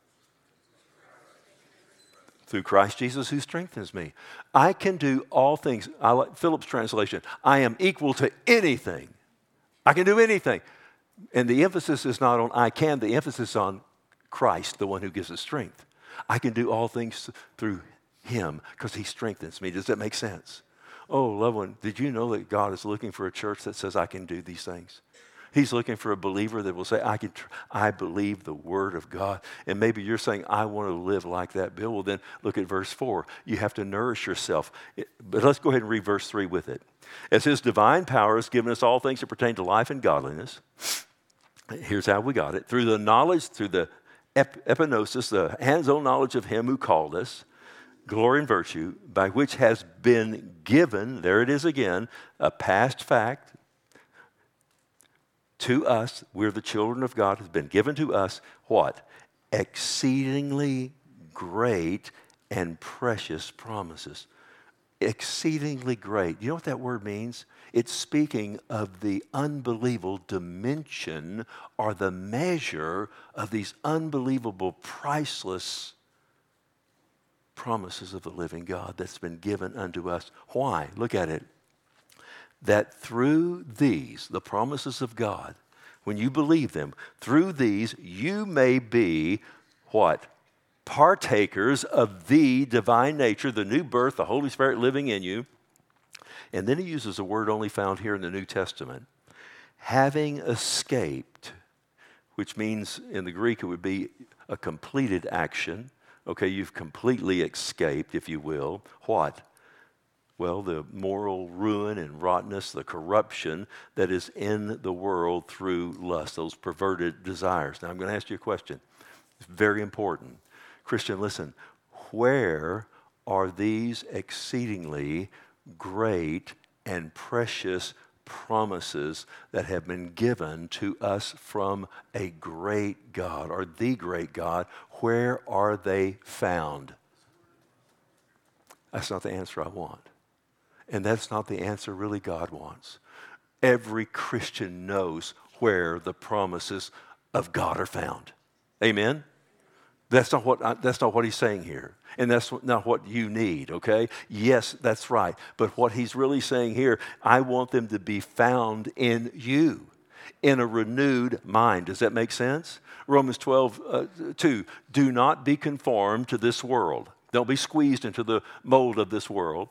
through Christ Jesus who strengthens me. I can do all things. I like Philip's translation. I am equal to anything. I can do anything. And the emphasis is not on I can. The emphasis is on Christ, the one who gives us strength. I can do all things through him because he strengthens me. Does that make sense? Oh, loved one, did you know that God is looking for a church that says I can do these things? He's looking for a believer that will say, I believe the word of God. And maybe you're saying, I want to live like that, Bill. Well, then look at verse 4. You have to nourish yourself. But let's go ahead and read verse 3 with it. As his divine power has given us all things that pertain to life and godliness. Here's how we got it. Through the knowledge, through the epinosis, the hands-on knowledge of him who called us, glory and virtue, by which has been given, there it is again, a past fact, to us, we're the children of God, has been given to us, what? Exceedingly great and precious promises. Exceedingly great. You know what that word means? It's speaking of the unbelievable dimension or the measure of these unbelievable, priceless promises of the living God that's been given unto us. Why? Look at it. That through these, the promises of God, when you believe them, through these you may be, what? Partakers of the divine nature, the new birth, the Holy Spirit living in you. And then he uses a word only found here in the New Testament. Having escaped, which means in the Greek it would be a completed action. Okay, you've completely escaped, if you will. What? Well, the moral ruin and rottenness, the corruption that is in the world through lust, those perverted desires. Now, I'm going to ask you a question. It's very important. Christian, listen. Where are these exceedingly great and precious promises that have been given to us from a great God, or the great God? Where are they found? That's not the answer I want. And that's not the answer really God wants. Every Christian knows where the promises of God are found. Amen? That's not what he's saying here. And that's not what you need, okay? Yes, that's right. But what he's really saying here, I want them to be found in you, in a renewed mind. Does that make sense? Romans 12:2, do not be conformed to this world. Don't be squeezed into the mold of this world.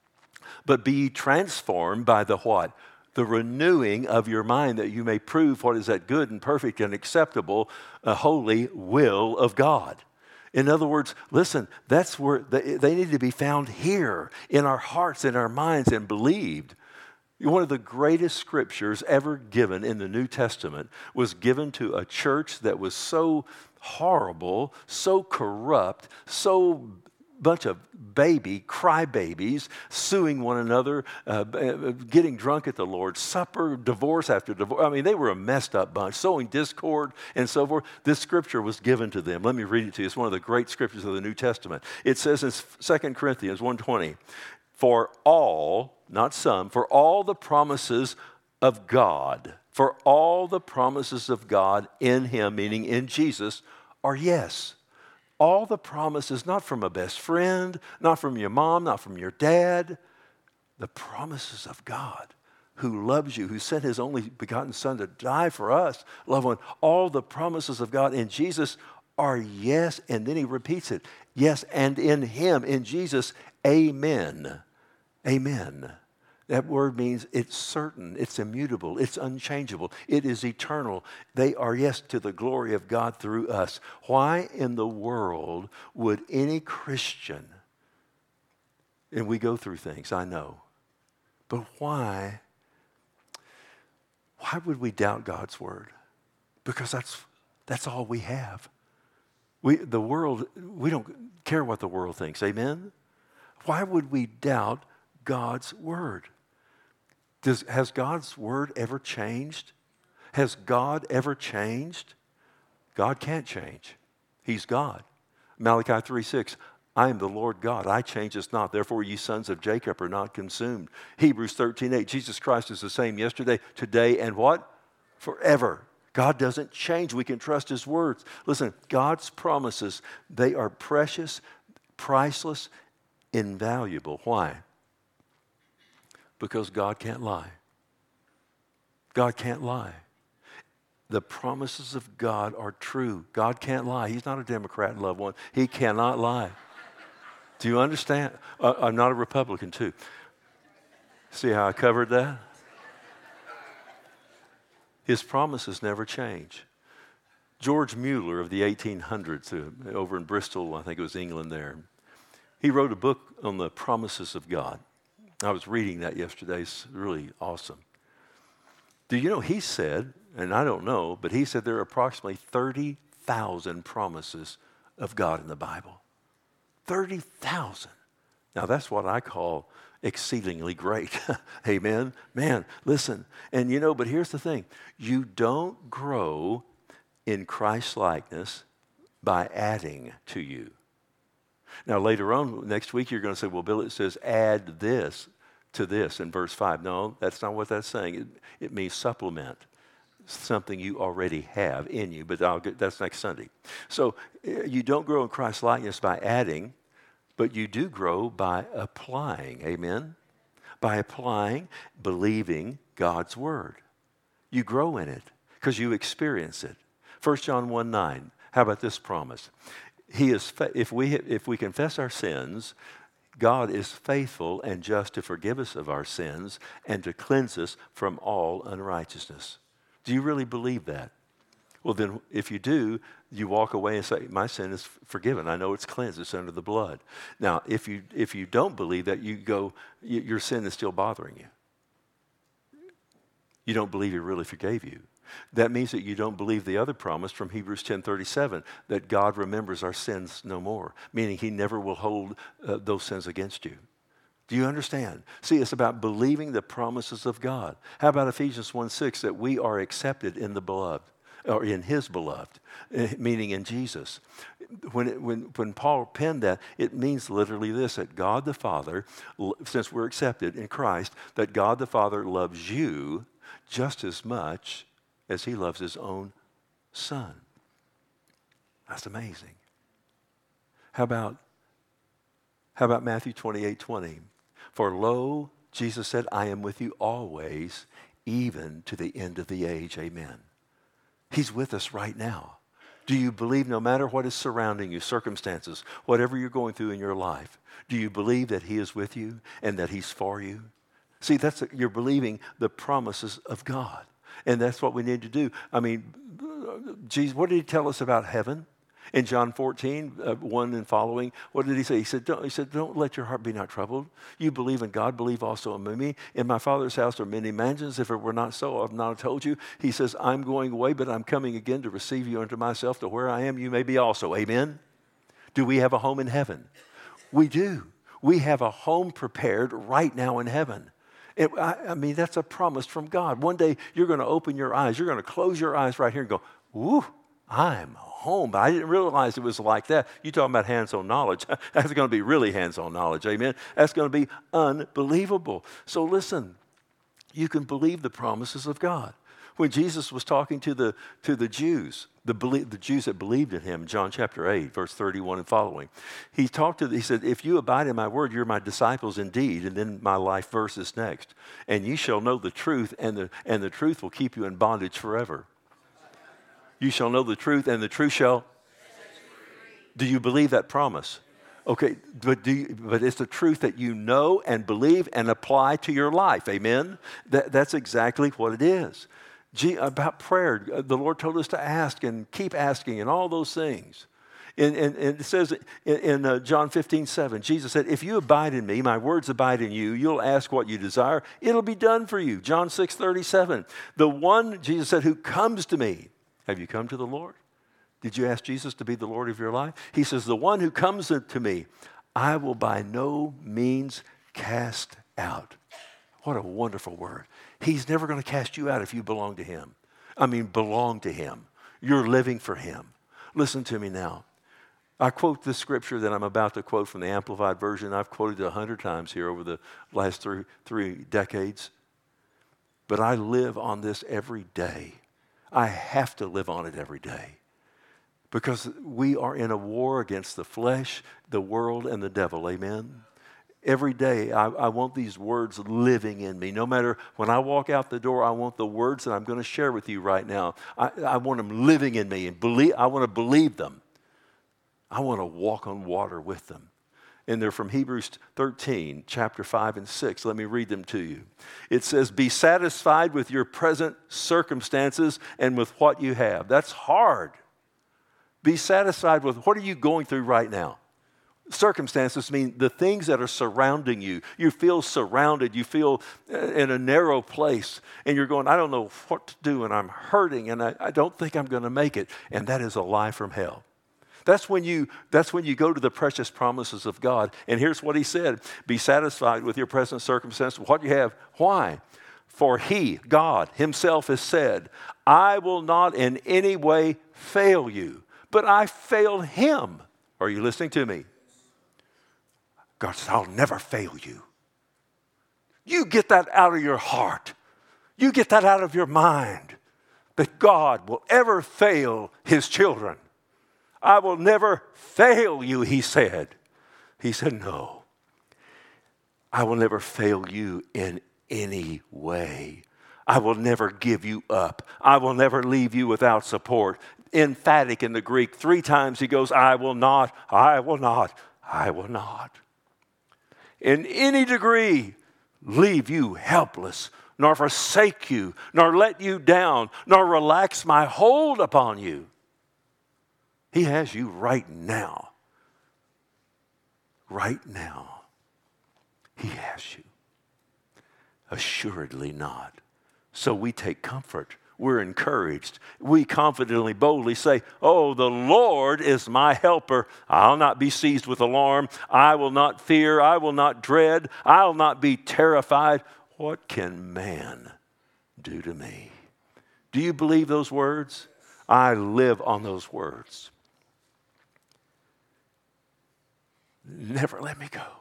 But be transformed by the what? The renewing of your mind, that you may prove what is that good and perfect and acceptable, holy will of God. In other words, listen, that's where they need to be found here in our hearts, in our minds, and believed. One of the greatest scriptures ever given in the New Testament was given to a church that was so horrible, so corrupt, so bunch of crybabies, suing one another, getting drunk at the Lord's Supper, divorce after divorce. I mean, they were a messed up bunch, sowing discord and so forth. This scripture was given to them. Let me read it to you. It's one of the great scriptures of the New Testament. It says in 2 Corinthians 1:20, for all, not some, for all the promises of God, for all the promises of God in him, meaning in Jesus, are yes. All the promises, not from a best friend, not from your mom, not from your dad. The promises of God who loves you, who sent his only begotten son to die for us. Loved one, all the promises of God in Jesus are yes, and then he repeats it. Yes, and in him, in Jesus, amen. Amen. That word means it's certain, it's immutable, it's unchangeable, it is eternal. They are yes to the glory of God through us. Why in the world would any Christian, and we go through things, I know, but why would we doubt God's word? Because that's all we have. We don't care what the world thinks, amen? Why would we doubt God's word? Has God's word ever changed? Has God ever changed? God can't change. He's God. Malachi 3:6, I am the Lord God, I change us not. Therefore, ye sons of Jacob are not consumed. Hebrews 13:8, Jesus Christ is the same yesterday, today, and what? Forever. God doesn't change. We can trust his words. Listen, God's promises, they are precious, priceless, invaluable. Why? Because God can't lie. God can't lie. The promises of God are true. God can't lie. He's not a Democrat, loved one. He cannot lie. Do you understand? I'm not a Republican, too. See how I covered that? His promises never change. George Mueller of the 1800s, over in Bristol, I think it was England there, he wrote a book on the promises of God. I was reading that yesterday. It's really awesome. Do you know, he said, and I don't know, but he said there are approximately 30,000 promises of God in the Bible. 30,000. Now, that's what I call exceedingly great. Amen? Man, listen. And you know, but here's the thing. You don't grow in Christ-likeness by adding to you. Now, later on, next week, you're going to say, well, Bill, it says add this to this in verse 5. No, that's not what that's saying. It means supplement something you already have in you, but that's next Sunday. So you don't grow in Christ's likeness by adding, but you do grow by applying. Amen? By applying, believing God's word. You grow in it because you experience it. 1 John 1:9. How about this promise? If we confess our sins, God is faithful and just to forgive us of our sins and to cleanse us from all unrighteousness. Do you really believe that? Well, then, if you do, you walk away and say, my sin is forgiven. I know it's cleansed. It's under the blood. Now, if you don't believe that, you go, your sin is still bothering you. You don't believe he really forgave you. That means that you don't believe the other promise from Hebrews 10:37, that God remembers our sins no more, meaning he never will hold those sins against you. Do you understand? See, it's about believing the promises of God. How about Ephesians 1:6, that we are accepted in the beloved, or in his beloved, meaning in Jesus. When Paul penned that, it means literally this, that God the Father, since we're accepted in Christ, that God the Father loves you just as much as he loves his own son. That's amazing. How about Matthew 28:20? For lo, Jesus said, I am with you always, even to the end of the age. Amen. He's with us right now. Do you believe no matter what is surrounding you, circumstances, whatever you're going through in your life, do you believe that he is with you and that he's for you? See, you're believing the promises of God. And that's what we need to do. I mean, Jesus, what did he tell us about heaven? In John 14:1 and following, what did he say? He said, don't let your heart be not troubled. You believe in God, believe also in me. In my Father's house are many mansions. If it were not so, I've not told you. He says, I'm going away, but I'm coming again to receive you unto myself, to where I am, you may be also. Amen? Do we have a home in heaven? We do. We have a home prepared right now in heaven. I mean, that's a promise from God. One day, you're going to open your eyes. You're going to close your eyes right here and go, woo, I'm home. But I didn't realize it was like that. You talking about hands-on knowledge. That's going to be really hands-on knowledge. Amen? That's going to be unbelievable. So listen, you can believe the promises of God. When Jesus was talking to the Jews, the Jews that believed in him, John chapter 8, verse 31 and following, he said, if you abide in my word, you're my disciples indeed. And then my life verse is next. And you shall know the truth, and the truth will keep you in bondage forever. You shall know the truth, and the truth shall Do you believe that promise? Okay, but it's the truth that you know and believe and apply to your life. Amen? That's exactly what it is. About prayer, the Lord told us to ask and keep asking and all those things. And it says in John 15:7, Jesus said, if you abide in me, my words abide in you, you'll ask what you desire, it'll be done for you. John 6:37, the one, Jesus said, who comes to me. Have you come to the Lord? Did you ask Jesus to be the Lord of your life? He says, the one who comes to me, I will by no means cast out. What a wonderful word. He's never going to cast you out if you belong to him. I mean, belong to him. You're living for him. Listen to me now. I quote this scripture that I'm about to quote from the Amplified Version. I've quoted it 100 times here over the last three decades. But I live on this every day. I have to live on it every day. Because we are in a war against the flesh, the world, and the devil. Amen? Every day, I want these words living in me. No matter when I walk out the door, I want the words that I'm going to share with you right now. I want them living in me, and I want to believe them. I want to walk on water with them. And they're from Hebrews 13, chapter 5 and 6. Let me read them to you. It says, be satisfied with your present circumstances and with what you have. That's hard. Be satisfied with what are you going through right now? Circumstances mean the things that are surrounding you. You feel surrounded. You feel in a narrow place. And you're going, I don't know what to do, and I'm hurting, and I don't think I'm going to make it. And that is a lie from hell. That's when you go to the precious promises of God. And here's what he said. Be satisfied with your present circumstances, what you have. Why? For he, God himself, has said, I will not in any way fail you, but I failed him. Are you listening to me? God says, I'll never fail you. You get that out of your heart. You get that out of your mind, that God will ever fail his children. I will never fail you, he said. He said, no. I will never fail you in any way. I will never give you up. I will never leave you without support. Emphatic in the Greek. 3 times he goes, I will not, I will not, I will not. In any degree, leave you helpless, nor forsake you, nor let you down, nor relax my hold upon you. He has you right now. Right now. He has you. Assuredly not. So we take comfort. We're encouraged. We confidently, boldly say, oh, the Lord is my helper. I'll not be seized with alarm. I will not fear. I will not dread. I'll not be terrified. What can man do to me? Do you believe those words? I live on those words. Never let me go.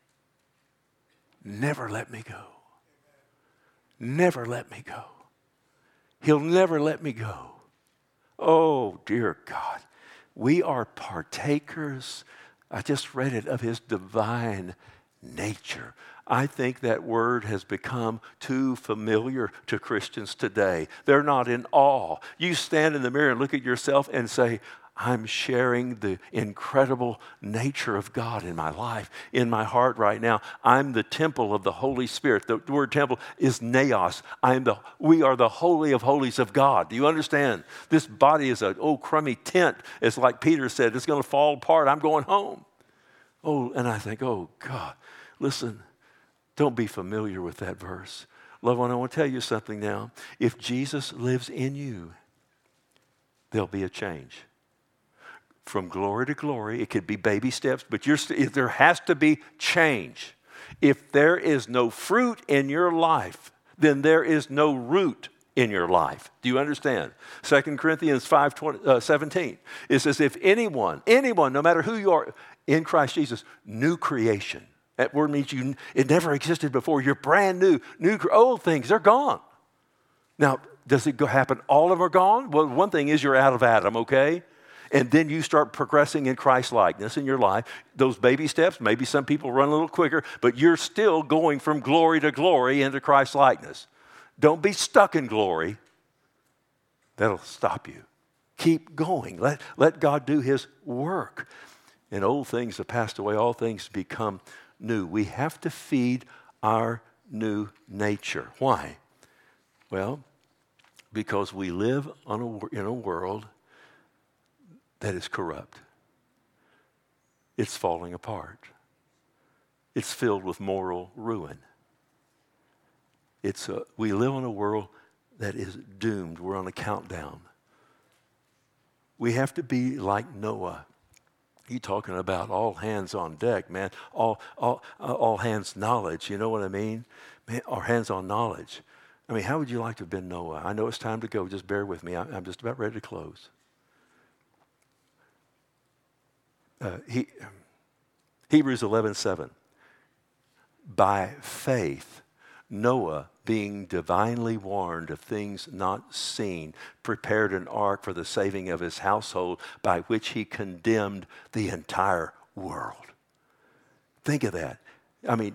Never let me go. Never let me go. He'll never let me go. Oh, dear God. We are partakers, I just read it, of his divine nature. I think that word has become too familiar to Christians today. They're not in awe. You stand in the mirror and look at yourself and say, I'm sharing the incredible nature of God in my life, in my heart right now. I'm the temple of the Holy Spirit. The word temple is naos. We are the holy of holies of God. Do you understand? This body is a crummy tent. It's like Peter said, it's going to fall apart. I'm going home. Oh, and I think, oh God, listen, don't be familiar with that verse. Loved one, I want to tell you something now. If Jesus lives in you, there'll be a change. From glory to glory, it could be baby steps, but there has to be change. If there is no fruit in your life, then there is no root in your life. Do you understand? 2 Corinthians 5:17. It says, if anyone, no matter who you are, in Christ Jesus, new creation. That word means it never existed before. You're brand new. Old things, they're gone. Now, does it happen? All of them are gone? Well, one thing is you're out of Adam, okay? And then you start progressing in Christ likeness in your life. Those baby steps, maybe some people run a little quicker, but you're still going from glory to glory into Christ likeness. Don't be stuck in glory. That'll stop you. Keep going. Let God do his work. And old things have passed away. All things become new. We have to feed our new nature. Why? Well, because we live in a world that is corrupt. It's falling apart. It's filled with moral ruin. We live in a world that is doomed. We're on a countdown. We have to be like Noah. You're talking about all hands on deck, man. All hands knowledge. You know what I mean? Man, all hands on knowledge. I mean, how would you like to have been Noah? I know it's time to go. Just bear with me. I'm just about ready to close. Hebrews 11:7. By faith, Noah, being divinely warned of things not seen, prepared an ark for the saving of his household, by which he condemned the entire world. Think of that. I mean,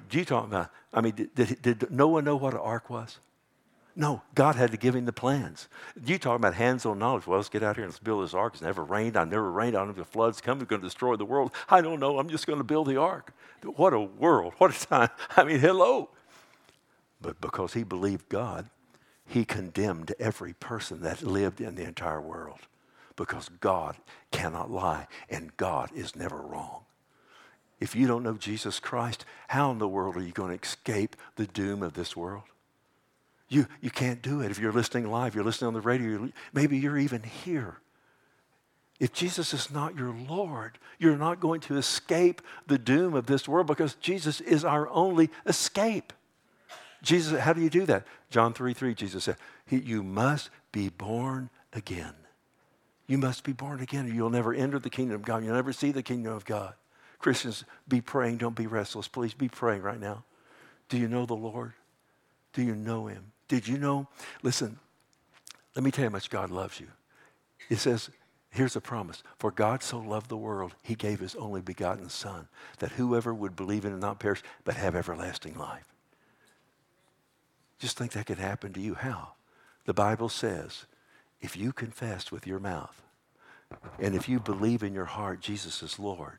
did Noah know what an ark was? No, God had to give him the plans. You talking about hands-on knowledge. Well, let's get out here and let's build this ark. It's never rained. I've never rained. I don't know if the flood's coming. It's going to destroy the world. I don't know. I'm just going to build the ark. What a world. What a time. I mean, hello. But because he believed God, he condemned every person that lived in the entire world. Because God cannot lie, and God is never wrong. If you don't know Jesus Christ, how in the world are you going to escape the doom of this world? You can't do it. If you're listening live, you're listening on the radio, maybe you're even here. If Jesus is not your Lord, you're not going to escape the doom of this world because Jesus is our only escape. Jesus, how do you do that? John 3:3, Jesus said, you must be born again. You must be born again, or you'll never enter the kingdom of God. You'll never see the kingdom of God. Christians, be praying. Don't be restless. Please be praying right now. Do you know the Lord? Do you know him? Did you know? Listen, let me tell you how much God loves you. It says, here's a promise. For God so loved the world, he gave his only begotten Son, that whoever would believe in him not perish, but have everlasting life. Just think that could happen to you. How? The Bible says, if you confess with your mouth, and if you believe in your heart Jesus is Lord,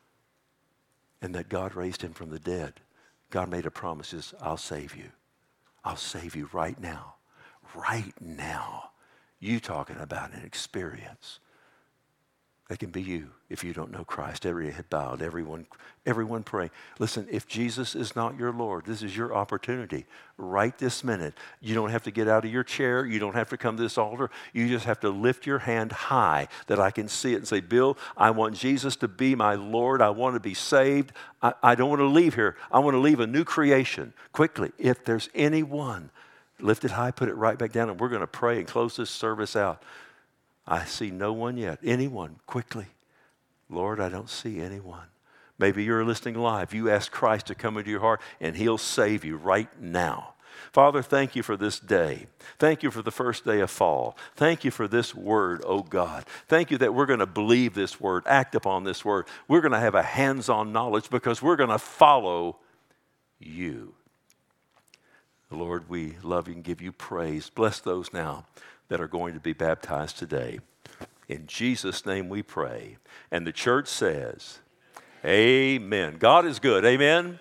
and that God raised him from the dead, God made a promise, says, I'll save you. I'll save you right now. Right now. You talking about an experience. That can be you if you don't know Christ. Every head bowed, everyone praying. Listen, if Jesus is not your Lord, this is your opportunity. Right this minute. You don't have to get out of your chair. You don't have to come to this altar. You just have to lift your hand high that I can see it and say, Bill, I want Jesus to be my Lord. I want to be saved. I don't want to leave here. I want to leave a new creation. Quickly, if there's anyone, lift it high, put it right back down, and we're going to pray and close this service out. I see no one yet. Anyone, quickly. Lord, I don't see anyone. Maybe you're listening live. You ask Christ to come into your heart, and he'll save you right now. Father, thank you for this day. Thank you for the first day of fall. Thank you for this word, oh God. Thank you that we're going to believe this word, act upon this word. We're going to have a hands-on knowledge because we're going to follow you. Lord, we love you and give you praise. Bless those now that are going to be baptized today. In Jesus' name we pray. And the church says, amen. God is good. Amen.